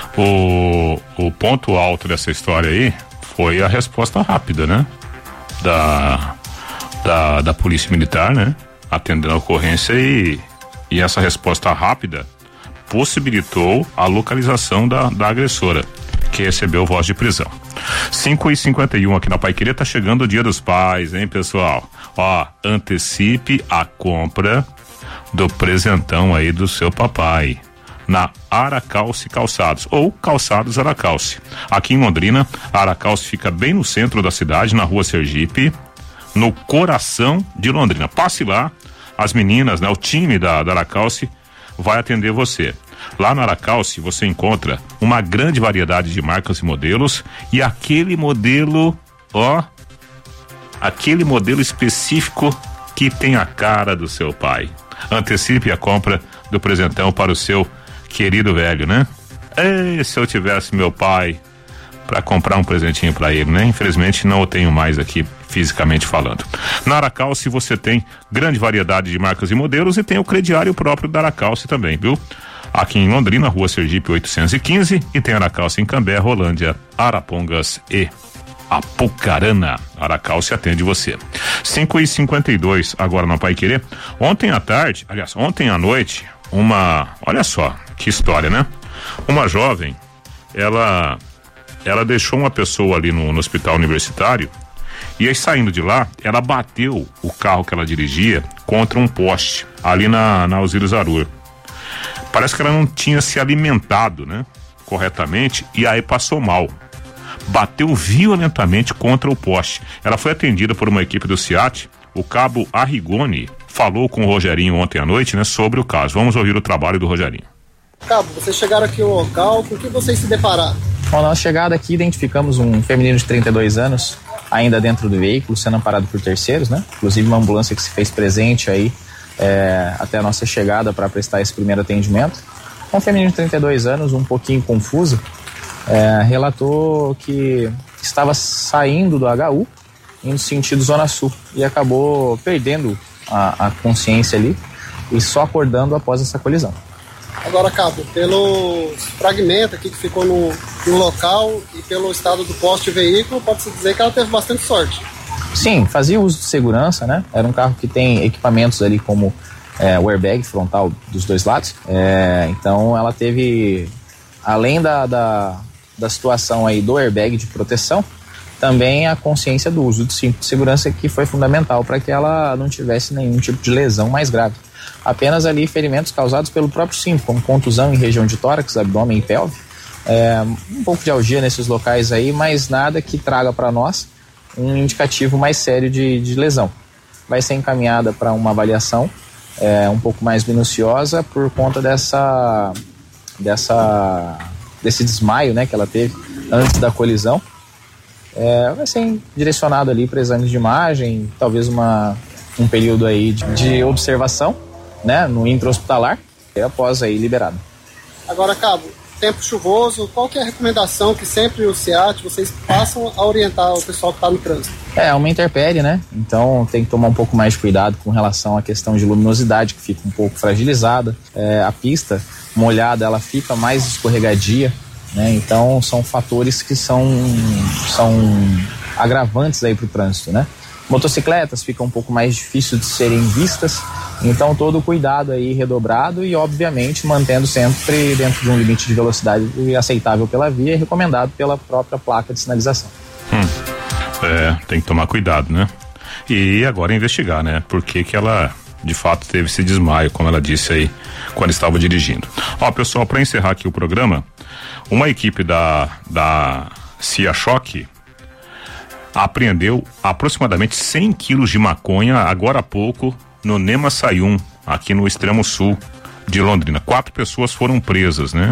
O, o ponto alto dessa história aí foi a resposta rápida, né? Da, da, da Polícia Militar, né? Atendendo a ocorrência e, e essa resposta rápida possibilitou a localização da, da agressora, que recebeu voz de prisão. cinco e cinquenta e um aqui na Paiquerê, tá chegando o Dia dos Pais, hein, pessoal? Ó, antecipe a compra do presentão aí do seu papai na Aracalce Calçados ou Calçados Aracalce. Aqui em Londrina, a Aracalce fica bem no centro da cidade, na Rua Sergipe, no coração de Londrina. Passe lá, as meninas, né, o time da, da Aracalce vai atender você. Lá na Aracalce você encontra uma grande variedade de marcas e modelos e aquele modelo, ó, aquele modelo específico que tem a cara do seu pai. Antecipe a compra do presentão para o seu querido velho, né? Ei, se eu tivesse meu pai para comprar um presentinho para ele, né? Infelizmente não o tenho mais aqui fisicamente falando. Na Aracalce você tem grande variedade de marcas e modelos e tem o crediário próprio da Aracalce também, viu? Aqui em Londrina, Rua Sergipe oitocentos e quinze, e tem Aracalce em Cambé, Rolândia, Arapongas e Apucarana. Aracalce atende você. cinco e cinquenta e dois agora na Paiquerê. Ontem à tarde, aliás, ontem à noite, uma, olha só que história, né? Uma jovem, ela ela deixou uma pessoa ali no, no hospital universitário e aí saindo de lá, ela bateu o carro que ela dirigia contra um poste ali na, na Alzira Zarur. Parece que ela não tinha se alimentado, né, corretamente, e aí passou mal. Bateu violentamente contra o poste. Ela foi atendida por uma equipe do SEAT. O cabo Arrigoni falou com o Rogerinho ontem à noite, né, sobre o caso. Vamos ouvir o trabalho do Rogerinho. Cabo, vocês chegaram aqui no local, com o que vocês se depararam? Bom, na nossa chegada aqui, identificamos um feminino de trinta e dois anos, ainda dentro do veículo, sendo amparado por terceiros, né? Inclusive uma ambulância que se fez presente aí é, até a nossa chegada para prestar esse primeiro atendimento. Um feminino de trinta e dois anos, um pouquinho confuso, é, relatou que estava saindo do H U, indo sentido Zona Sul, e acabou perdendo a, a consciência ali e só acordando após essa colisão. Agora, Cabo, pelo fragmento aqui que ficou no, no local e pelo estado do poste e veículo, pode-se dizer que ela teve bastante sorte. Sim, fazia uso de segurança, né? Era um carro que tem equipamentos ali como é, o airbag frontal dos dois lados. É, então ela teve, além da, da, da situação aí do airbag de proteção, também a consciência do uso do cinto de segurança, que foi fundamental para que ela não tivesse nenhum tipo de lesão mais grave. Apenas ali ferimentos causados pelo próprio cinto, como contusão em região de tórax, abdômen e pelve. É, um pouco de algia nesses locais aí, mas nada que traga para nós um indicativo mais sério de, de lesão. Vai ser encaminhada para uma avaliação é, um pouco mais minuciosa por conta dessa, dessa, desse desmaio, né, que ela teve antes da colisão. É, vai ser direcionado ali para exames de imagem, talvez uma, um período aí de, de observação, né, no intra-hospitalar, e após aí liberado. Agora, Cabo, tempo chuvoso, qual que é a recomendação que sempre o SEAT, vocês passam a orientar o pessoal que está no trânsito? É, uma intempérie, né, então tem que tomar um pouco mais de cuidado com relação à questão de luminosidade, que fica um pouco fragilizada. É, a pista molhada, ela fica mais escorregadia, né, então são fatores que são, são agravantes aí para o trânsito, né. Motocicletas ficam um pouco mais difícil de serem vistas, então todo o cuidado aí redobrado e obviamente mantendo sempre dentro de um limite de velocidade aceitável pela via e recomendado pela própria placa de sinalização. Hum, é, tem que tomar cuidado, né? E agora investigar, né? Por que que ela de fato teve esse desmaio, como ela disse aí, quando estava dirigindo. Ó, pessoal, para encerrar aqui o programa, uma equipe da, da Cia Choque apreendeu aproximadamente cem quilos de maconha agora há pouco no Nemaçaium, aqui no extremo sul de Londrina. Quatro pessoas foram presas, né?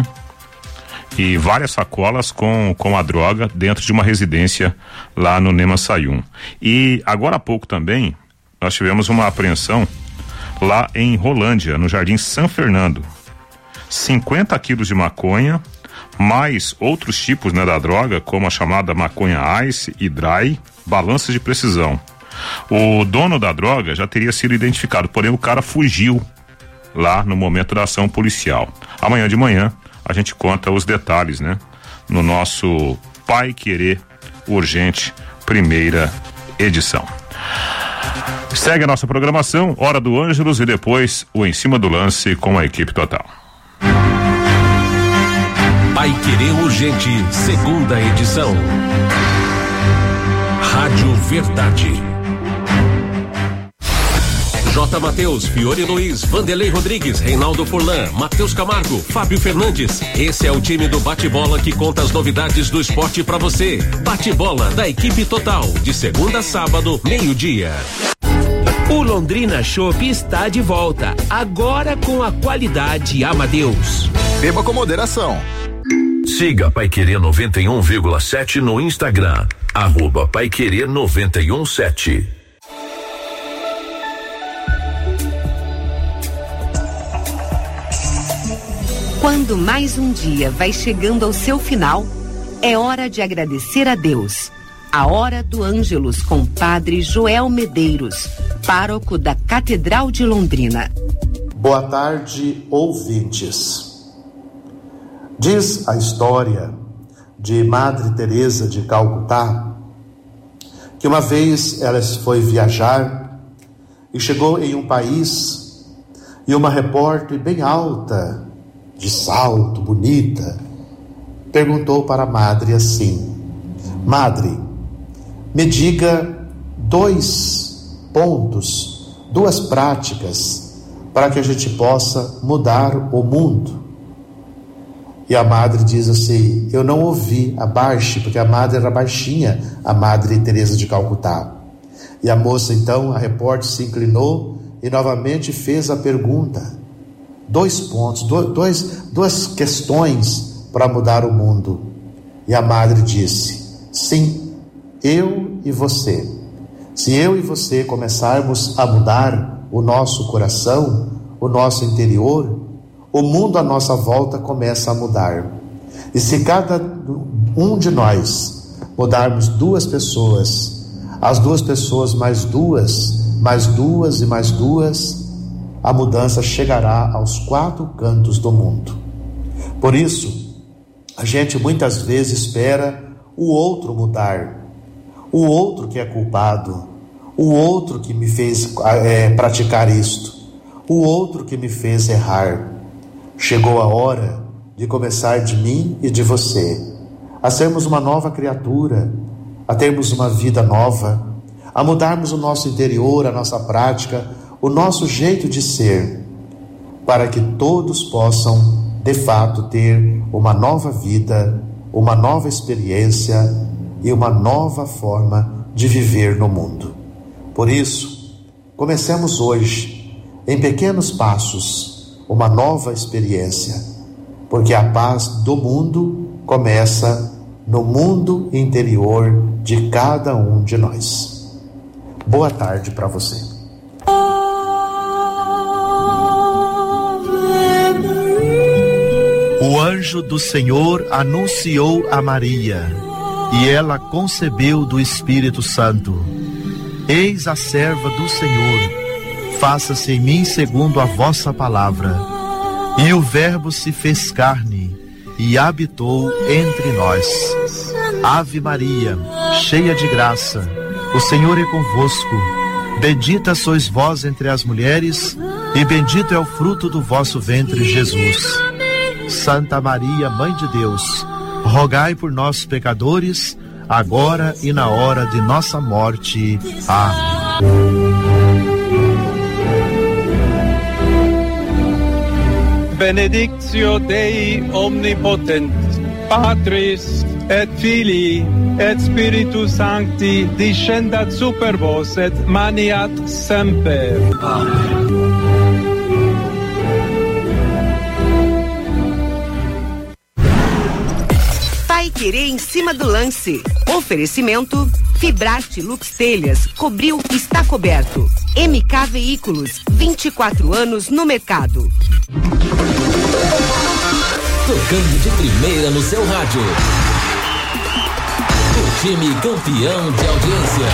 E várias sacolas com, com a droga dentro de uma residência lá no Nemaçaium. E agora há pouco também nós tivemos uma apreensão lá em Rolândia, no Jardim São Fernando. cinquenta quilos de maconha, mais outros tipos, né, da droga, como a chamada maconha ice e dry, balanças de precisão. O dono da droga já teria sido identificado, porém o cara fugiu lá no momento da ação policial. Amanhã de manhã a gente conta os detalhes, né, no nosso Pai Querer Urgente, primeira edição. Segue a nossa programação, Hora do Ângelos e depois o Em Cima do Lance com a equipe total. Paiquerê Urgente, segunda edição. Rádio Verdade. J. Mateus, Fiore Luiz, Vanderlei Rodrigues, Reinaldo Furlan, Matheus Camargo, Fábio Fernandes. Esse é o time do Bate-Bola que conta as novidades do esporte pra você. Bate-Bola da equipe total, de segunda a sábado, meio-dia. O Londrina Chopp está de volta, agora com a qualidade Amadeus. Beba com moderação. Siga Paiquerê noventa e um vírgula sete no Instagram, arroba Paiquerê noventa e um sete. Quando mais um dia vai chegando ao seu final, é hora de agradecer a Deus. A Hora do Ângelus com Padre Joel Medeiros, pároco da Catedral de Londrina. Boa tarde, ouvintes. Diz a história de Madre Teresa de Calcutá que uma vez ela foi viajar e chegou em um país e uma repórter bem alta, de salto, bonita, perguntou para a madre assim: Madre, me diga dois pontos, duas práticas para que a gente possa mudar o mundo. E a madre diz assim: eu não ouvi, abaixe, porque a madre era baixinha, a Madre Teresa de Calcutá. E a moça então, a repórter, se inclinou e novamente fez a pergunta. Dois pontos, dois, duas questões para mudar o mundo. E a madre disse: sim, eu e você. Se eu e você começarmos a mudar o nosso coração, o nosso interior, o mundo à nossa volta começa a mudar. E se cada um de nós mudarmos duas pessoas, as duas pessoas mais duas, mais duas e mais duas, a mudança chegará aos quatro cantos do mundo. Por isso, a gente muitas vezes espera o outro mudar, o outro que é culpado, o outro que me fez é, praticar isto, o outro que me fez errar. Chegou a hora de começar de mim e de você, a sermos uma nova criatura, a termos uma vida nova, a mudarmos o nosso interior, a nossa prática, o nosso jeito de ser, para que todos possam, de fato, ter uma nova vida, uma nova experiência e uma nova forma de viver no mundo. Por isso, comecemos hoje, em pequenos passos, uma nova experiência, porque a paz do mundo começa no mundo interior de cada um de nós. Boa tarde para você. O anjo do Senhor anunciou a Maria, e ela concebeu do Espírito Santo. Eis a serva do Senhor, faça-se em mim segundo a vossa palavra. E o Verbo se fez carne e habitou entre nós. Ave Maria, cheia de graça, o Senhor é convosco. Bendita sois vós entre as mulheres, e bendito é o fruto do vosso ventre, Jesus. Santa Maria, Mãe de Deus, rogai por nós pecadores, agora e na hora de nossa morte. Amém. Benedictio Dei omnipotent, Patris et Filii et Spiritus Sancti, descendat super vos et maniat semper. Amen. Paiquerê em Cima do Lance. Oferecimento Fibrate Lux Telhas, cobriu, está coberto. M K Veículos, vinte e quatro anos no mercado. Tocando de primeira no seu rádio. O time campeão de audiência.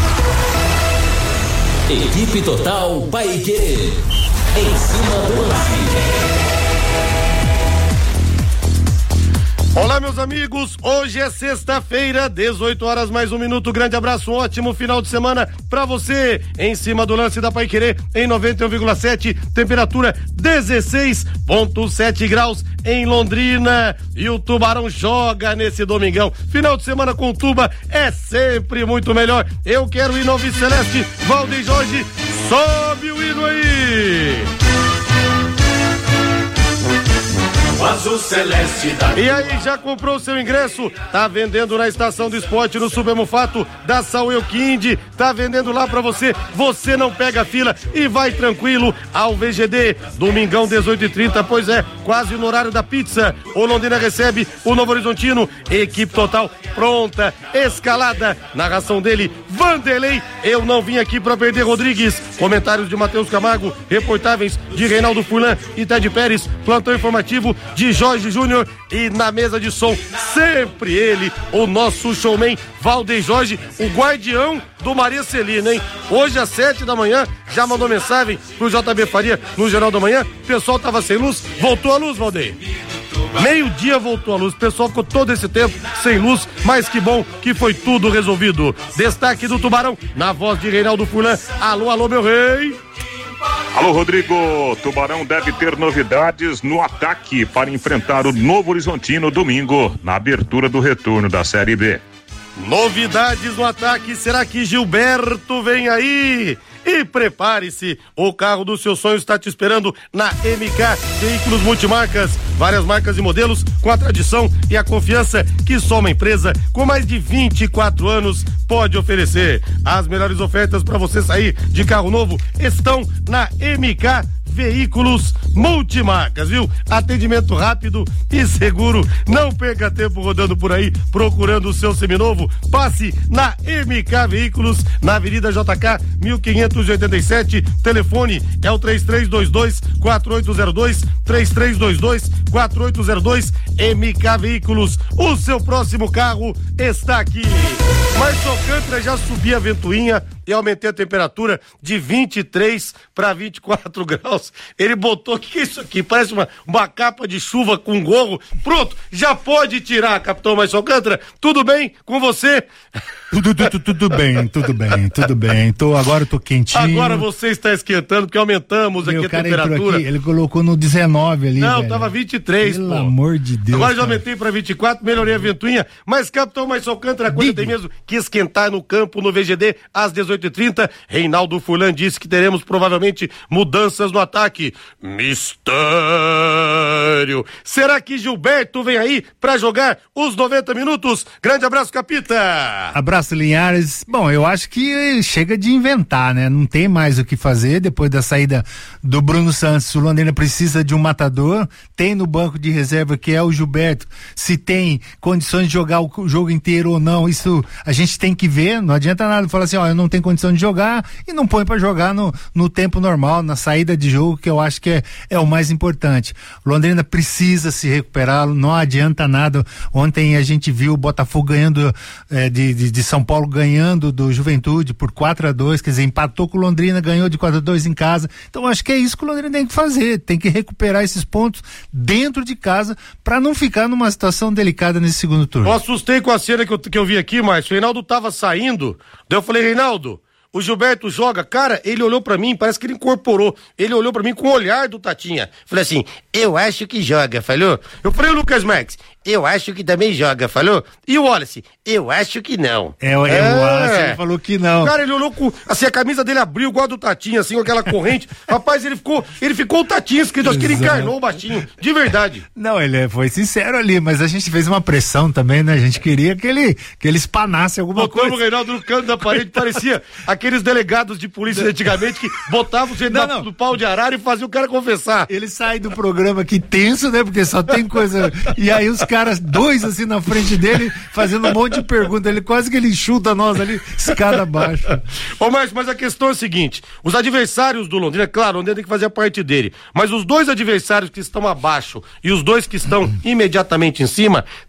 Equipe Total Paiquerê. Em Cima do Lance. Olá, meus amigos, hoje é sexta-feira, dezoito horas mais um minuto, grande abraço, um ótimo final de semana pra você, em cima do lance da Paiquerê, em noventa e um vírgula sete, temperatura dezesseis vírgula sete graus em Londrina, e o Tubarão joga nesse domingão, final de semana com o Tuba é sempre muito melhor, eu quero ir no Alves Celeste, Valdeir Jorge, sobe o hino aí! O azul celeste da... E aí, já comprou o seu ingresso? Tá vendendo na Estação do Esporte, no Supermufato da Saueu Quinde. Tá vendendo lá pra você. Você não pega fila e vai tranquilo ao V G D. Domingão, dezoito e trinta, pois é, quase no horário da pizza. O Londrina recebe o Novo Horizontino. Equipe total pronta, escalada. Narração dele, Vanderlei. Eu não vim aqui pra perder, Rodrigues. Comentários de Matheus Camargo. Reportagens de Reinaldo Furlan e Ted Pérez. Plantão informativo de Jorge Júnior, e na mesa de som sempre ele, o nosso showman Valdeir Jorge, o guardião do Maria Celina, hein? Hoje às sete da manhã já mandou mensagem pro J B Faria no Jornal da Manhã, o pessoal tava sem luz, voltou a luz, Valdeir. Meio-dia voltou a luz, o pessoal ficou todo esse tempo sem luz, mas que bom que foi tudo resolvido. Destaque do Tubarão, na voz de Reinaldo Furlan. Alô, alô, meu rei. Alô, Rodrigo, Tubarão deve ter novidades no ataque para enfrentar o Novo Horizontino domingo, na abertura do retorno da Série B. Novidades no ataque, será que Gilberto vem aí? E prepare-se, o carro dos seus sonhos está te esperando na M K Veículos Multimarcas. Várias marcas e modelos com a tradição e a confiança que só uma empresa com mais de vinte e quatro anos pode oferecer. As melhores ofertas para você sair de carro novo estão na M K Veículos Multimarcas, viu? Atendimento rápido e seguro. Não perca tempo rodando por aí procurando o seu seminovo. Passe na M K Veículos, na Avenida J K mil quinhentos e oitenta e sete. Telefone é o três três dois dois, quatro oito zero dois, três três dois dois, quatro oito zero dois. M K Veículos, o seu próximo carro está aqui. Márcio Alcântara já subi a ventoinha e aumentei a temperatura de vinte e três para vinte e quatro graus. Ele botou, o que é isso aqui? Parece uma, uma capa de chuva com gorro. Pronto, já pode tirar, capitão Márcio Alcântara. Tudo bem com você? Tudo, tudo, tudo bem, tudo bem, tudo bem. Tô, agora eu tô quentinho. Agora você está esquentando, porque aumentamos Meu aqui a cara temperatura. Aqui, ele colocou no dezenove ali. Não, velho. tava vinte e três, Pelo pô. amor de Deus. Agora já cara. aumentei para vinte e quatro, melhorei a ventoinha. Mas, capitão Márcio Alcântara, quando tem mesmo que esquentar no campo, no V G D, às dezoito e trinta, Reinaldo Furlan disse que teremos provavelmente mudanças no ataque. Mistério! Será que Gilberto vem aí pra jogar os noventa minutos? Grande abraço, capita! Abraço, Linhares. Bom, eu acho que chega de inventar, né? Não tem mais o que fazer depois da saída do Bruno Santos. O Londrina precisa de um matador, tem no banco de reserva que é o Gilberto. Se tem condições de jogar o jogo inteiro ou não, isso a gente tem que ver. Não adianta nada falar assim, ó, eu não tenho condição de jogar e não põe pra jogar no, no tempo normal, na saída de jogo, que eu acho que é, é o mais importante. O Londrina precisa se recuperar, não adianta nada. Ontem a gente viu o Botafogo ganhando é, de, de, de São Paulo, ganhando do Juventude por quatro a dois, quer dizer, empatou com o Londrina, ganhou de quatro a dois em casa. Então acho que é isso que o Londrina tem que fazer, tem que recuperar esses pontos dentro de casa para não ficar numa situação delicada nesse segundo turno. Eu assustei com a cena que eu, que eu vi aqui, mas o Reinaldo tava saindo, daí eu falei, Reinaldo, o Gilberto joga, cara, ele olhou pra mim, parece que ele incorporou, ele olhou pra mim com o olhar do Tatinha, falei assim, eu acho que joga, falou? Eu falei, o Lucas Marques, eu acho que também joga, falou? E o Wallace, eu acho que não. É, é. o Wallace, ele falou que não. Cara, ele olhou com, assim, a camisa dele abriu igual a do Tatinha, assim, com aquela corrente, rapaz, ele ficou, ele ficou o Tatinha, escrito, acho que ele encarnou o baixinho, de verdade. Não, ele foi sincero ali, mas a gente fez uma pressão também, né, a gente queria que ele, que ele espanasse alguma Botamos coisa. o Reinaldo no canto da parede, parecia aqueles delegados de polícia de antigamente que botavam o jeito Não, da- não. do pau de arara e faziam o cara confessar. Ele sai do programa aqui tenso, né? Porque só tem coisa. E aí os caras, dois assim na frente dele, fazendo um monte de perguntas. Ele quase que ele chuta nós ali, escada abaixo. Ô, Márcio, mas a questão é a seguinte: os adversários do Londrina, claro, o Londrina tem que fazer a parte dele, mas os dois adversários que estão abaixo e os dois que estão imediatamente em cima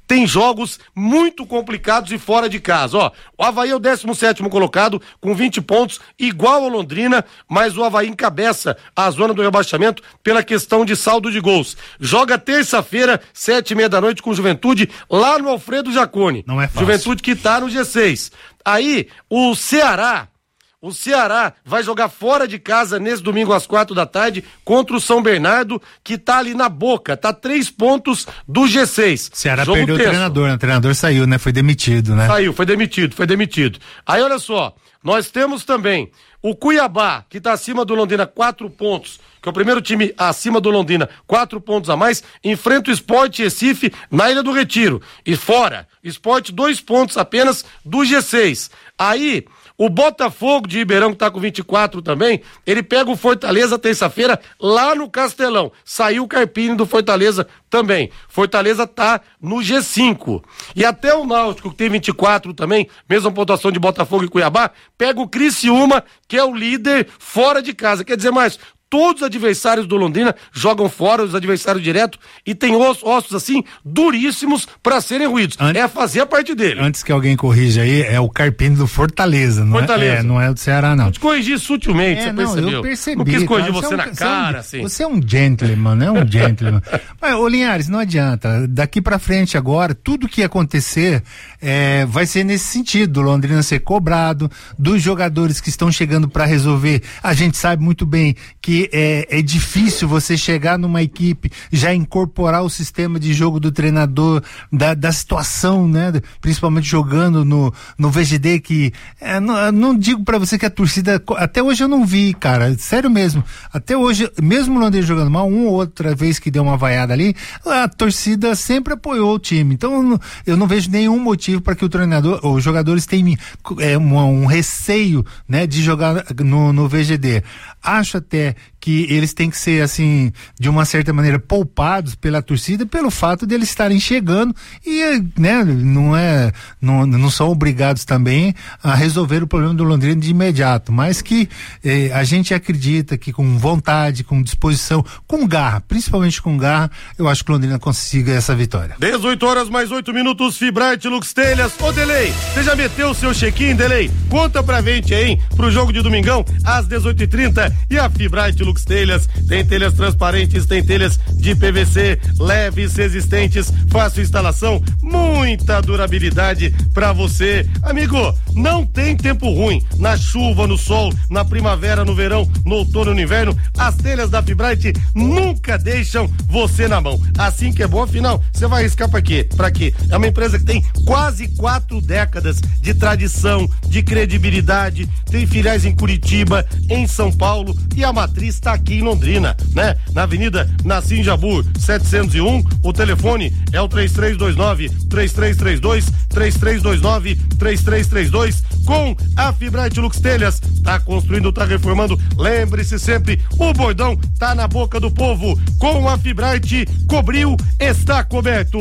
tem jogos muito complicados e fora de casa, ó. O Avaí é o décimo sétimo colocado com vinte pontos, igual ao Londrina, mas o Avaí encabeça a zona do rebaixamento pela questão de saldo de gols. Joga terça-feira, sete e meia da noite com o Juventude, lá no Alfredo Jaconi. Não é fácil. Juventude que tá no G seis. Aí, o Ceará, o Ceará vai jogar fora de casa nesse domingo às quatro da tarde contra o São Bernardo, que tá ali na boca, tá três pontos do G seis. Ceará Jogo perdeu terço. o treinador, né? O treinador saiu, né? Foi demitido, né? Saiu, foi demitido, foi demitido. Aí olha só, nós temos também o Cuiabá, que tá acima do Londrina, quatro pontos, que é o primeiro time acima do Londrina, quatro pontos a mais, enfrenta o Sport Recife na Ilha do Retiro. E fora, Sport dois pontos apenas do G seis. Aí, o Botafogo de Ribeirão, que tá com vinte e quatro também, ele pega o Fortaleza terça-feira lá no Castelão. Saiu o Carpini do Fortaleza também. Fortaleza tá no G cinco. E até o Náutico, que tem vinte e quatro também, mesma pontuação de Botafogo e Cuiabá, pega o Criciúma, que é o líder fora de casa. Quer dizer mais, todos os adversários do Londrina jogam fora, os adversários direto, e tem ossos, ossos assim, duríssimos para serem ruídos. Antes, é fazer a parte dele. Antes que alguém corrija aí, é o Carpini do Fortaleza, não Fortaleza. É, é, não é do Ceará, não. Eu te corrigi sutilmente, é, você não, percebeu? Eu percebi. Não quis corrigir cara, você, você é um, na você cara, é um, assim. Você é um gentleman, não é um gentleman. Mas, ô Linhares, não adianta. Daqui pra frente agora, tudo que acontecer é, vai ser nesse sentido, do Londrina ser cobrado, dos jogadores que estão chegando para resolver. A gente sabe muito bem que é, é difícil difícil você chegar numa equipe, já incorporar o sistema de jogo do treinador, da, da situação, né? Principalmente jogando no, no V G D, que é, não, não digo pra você que a torcida, até hoje eu não vi, cara, sério mesmo, até hoje, mesmo o Londrina jogando mal, uma ou outra vez que deu uma vaiada ali, a torcida sempre apoiou o time, então eu não, eu não vejo nenhum motivo para que o treinador, os jogadores tenham é, um, um receio, né, de jogar no, no V G D. Acho até que eles têm que ser, assim, de uma certa maneira poupados pela torcida pelo fato de eles estarem chegando e, né, não é, não, não são obrigados também a resolver o problema do Londrina de imediato, mas que eh, a gente acredita que com vontade, com disposição, com garra, principalmente com garra, eu acho que o Londrina consiga essa vitória. dezoito horas mais oito minutos, Fibrate Lux Telhas. Ô Delei, você já meteu o seu check-in, Delei? Conta pra gente aí, pro jogo de domingão, às dezoito e trinta, e a Fibrate Lux Telhas tem telhas transparentes, tem telhas de P V C, leves, resistentes, fácil instalação, muita durabilidade pra você. Amigo, não tem tempo ruim, na chuva, no sol, na primavera, no verão, no outono, no inverno, as telhas da Fibrate nunca deixam você na mão. Assim que é bom, afinal, você vai arriscar pra quê? Pra quê? É uma empresa que tem quase quatro décadas de tradição, de credibilidade, tem filiais em Curitiba, em São Paulo, e a matriz está aqui em Londrina, né? Na Avenida Nassim Jabur, setecentos e um, o telefone é o três três dois nove, três três três dois, três três dois nove, três três três dois. Com a Fibrate Lux Telhas, tá construindo, tá reformando, lembre-se sempre, o bordão tá na boca do povo. Com a Fibrate, cobriu, está coberto.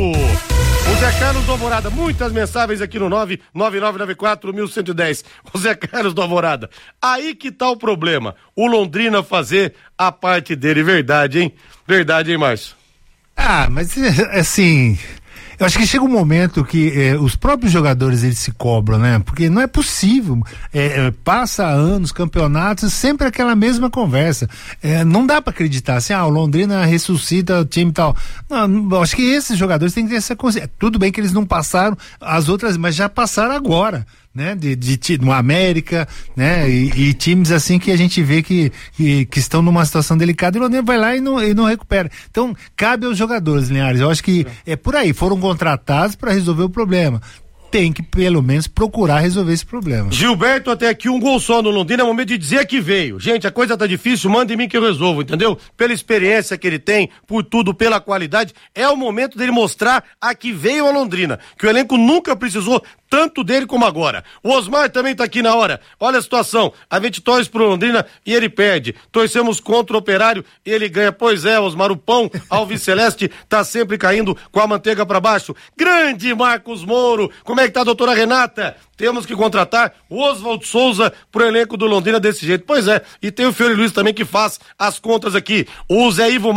O Zé Carlos do Alvorada, muitas mensagens aqui no nove nove nove nove quatro um um zero. O Zé Carlos do Alvorada, aí que tá o problema, o Londrina fazer a parte dele, verdade, hein? Verdade, hein, Márcio? Ah, mas assim, eu acho que chega um momento que eh, os próprios jogadores eles se cobram, né? Porque não é possível, eh, eh, passa anos, campeonatos, sempre aquela mesma conversa. Eh, não dá pra acreditar assim, ah, o Londrina ressuscita o time e tal. Não, não, acho que esses jogadores têm que ter essa consciência. Tudo bem que eles não passaram as outras, mas já passaram agora, né, de, de, de no América, né, e, e times assim que a gente vê que, que, que estão numa situação delicada e o Londrina vai lá e não, e não recupera. Então, cabe aos jogadores, Linhares, eu acho que é por aí, foram contratados para resolver o problema. Tem que, pelo menos, procurar resolver esse problema. Gilberto, até aqui um gol só no Londrina, é o momento de dizer que veio. Gente, a coisa tá difícil, manda em mim que eu resolvo, entendeu? Pela experiência que ele tem, por tudo, pela qualidade, é o momento dele mostrar a que veio a Londrina, que o elenco nunca precisou tanto dele como agora. O Osmar também tá aqui na hora. Olha a situação, a gente torce pro Londrina e ele perde. Torcemos contra o Operário e ele ganha. Pois é, Osmar, o pão Alves Celeste tá sempre caindo com a manteiga pra baixo. Grande Marcos Moro, como é que tá a doutora Renata? Temos que contratar o Oswaldo Souza pro elenco do Londrina desse jeito. Pois é, e tem o Fiore Luiz também que faz as contas aqui. O Zé Ivo Mário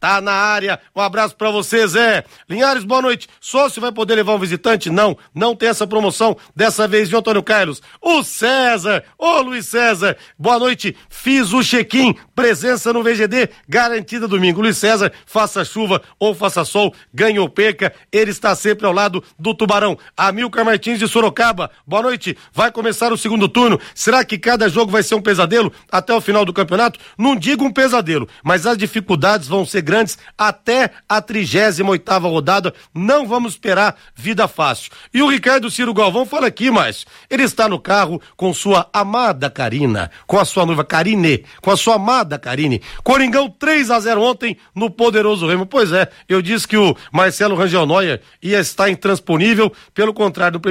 tá na área. Um abraço pra você, Zé. Linhares, boa noite. Sócio vai poder levar um visitante? Não, não tem essa promoção dessa vez, viu, Antônio Carlos? O César, ô Luiz César, boa noite. Fiz o check-in, presença no V G D, garantida domingo. Luiz César, faça chuva ou faça sol, ganhe ou perca, ele está sempre ao lado do Tubarão. Amilcar Martins de Sorocaba, boa noite. Vai começar o segundo turno. Será que cada jogo vai ser um pesadelo até o final do campeonato? Não digo um pesadelo, mas as dificuldades vão ser grandes até a trigésima oitava rodada. Não vamos esperar vida fácil. E o Ricardo Ciro Galvão fala aqui, mas ele está no carro com sua amada Karina, com a sua noiva Karine, com a sua amada Karine. Coringão três a zero ontem no poderoso Remo. Pois é, eu disse que o Marcelo Rangel Neuer ia estar intransponível, pelo contrário, no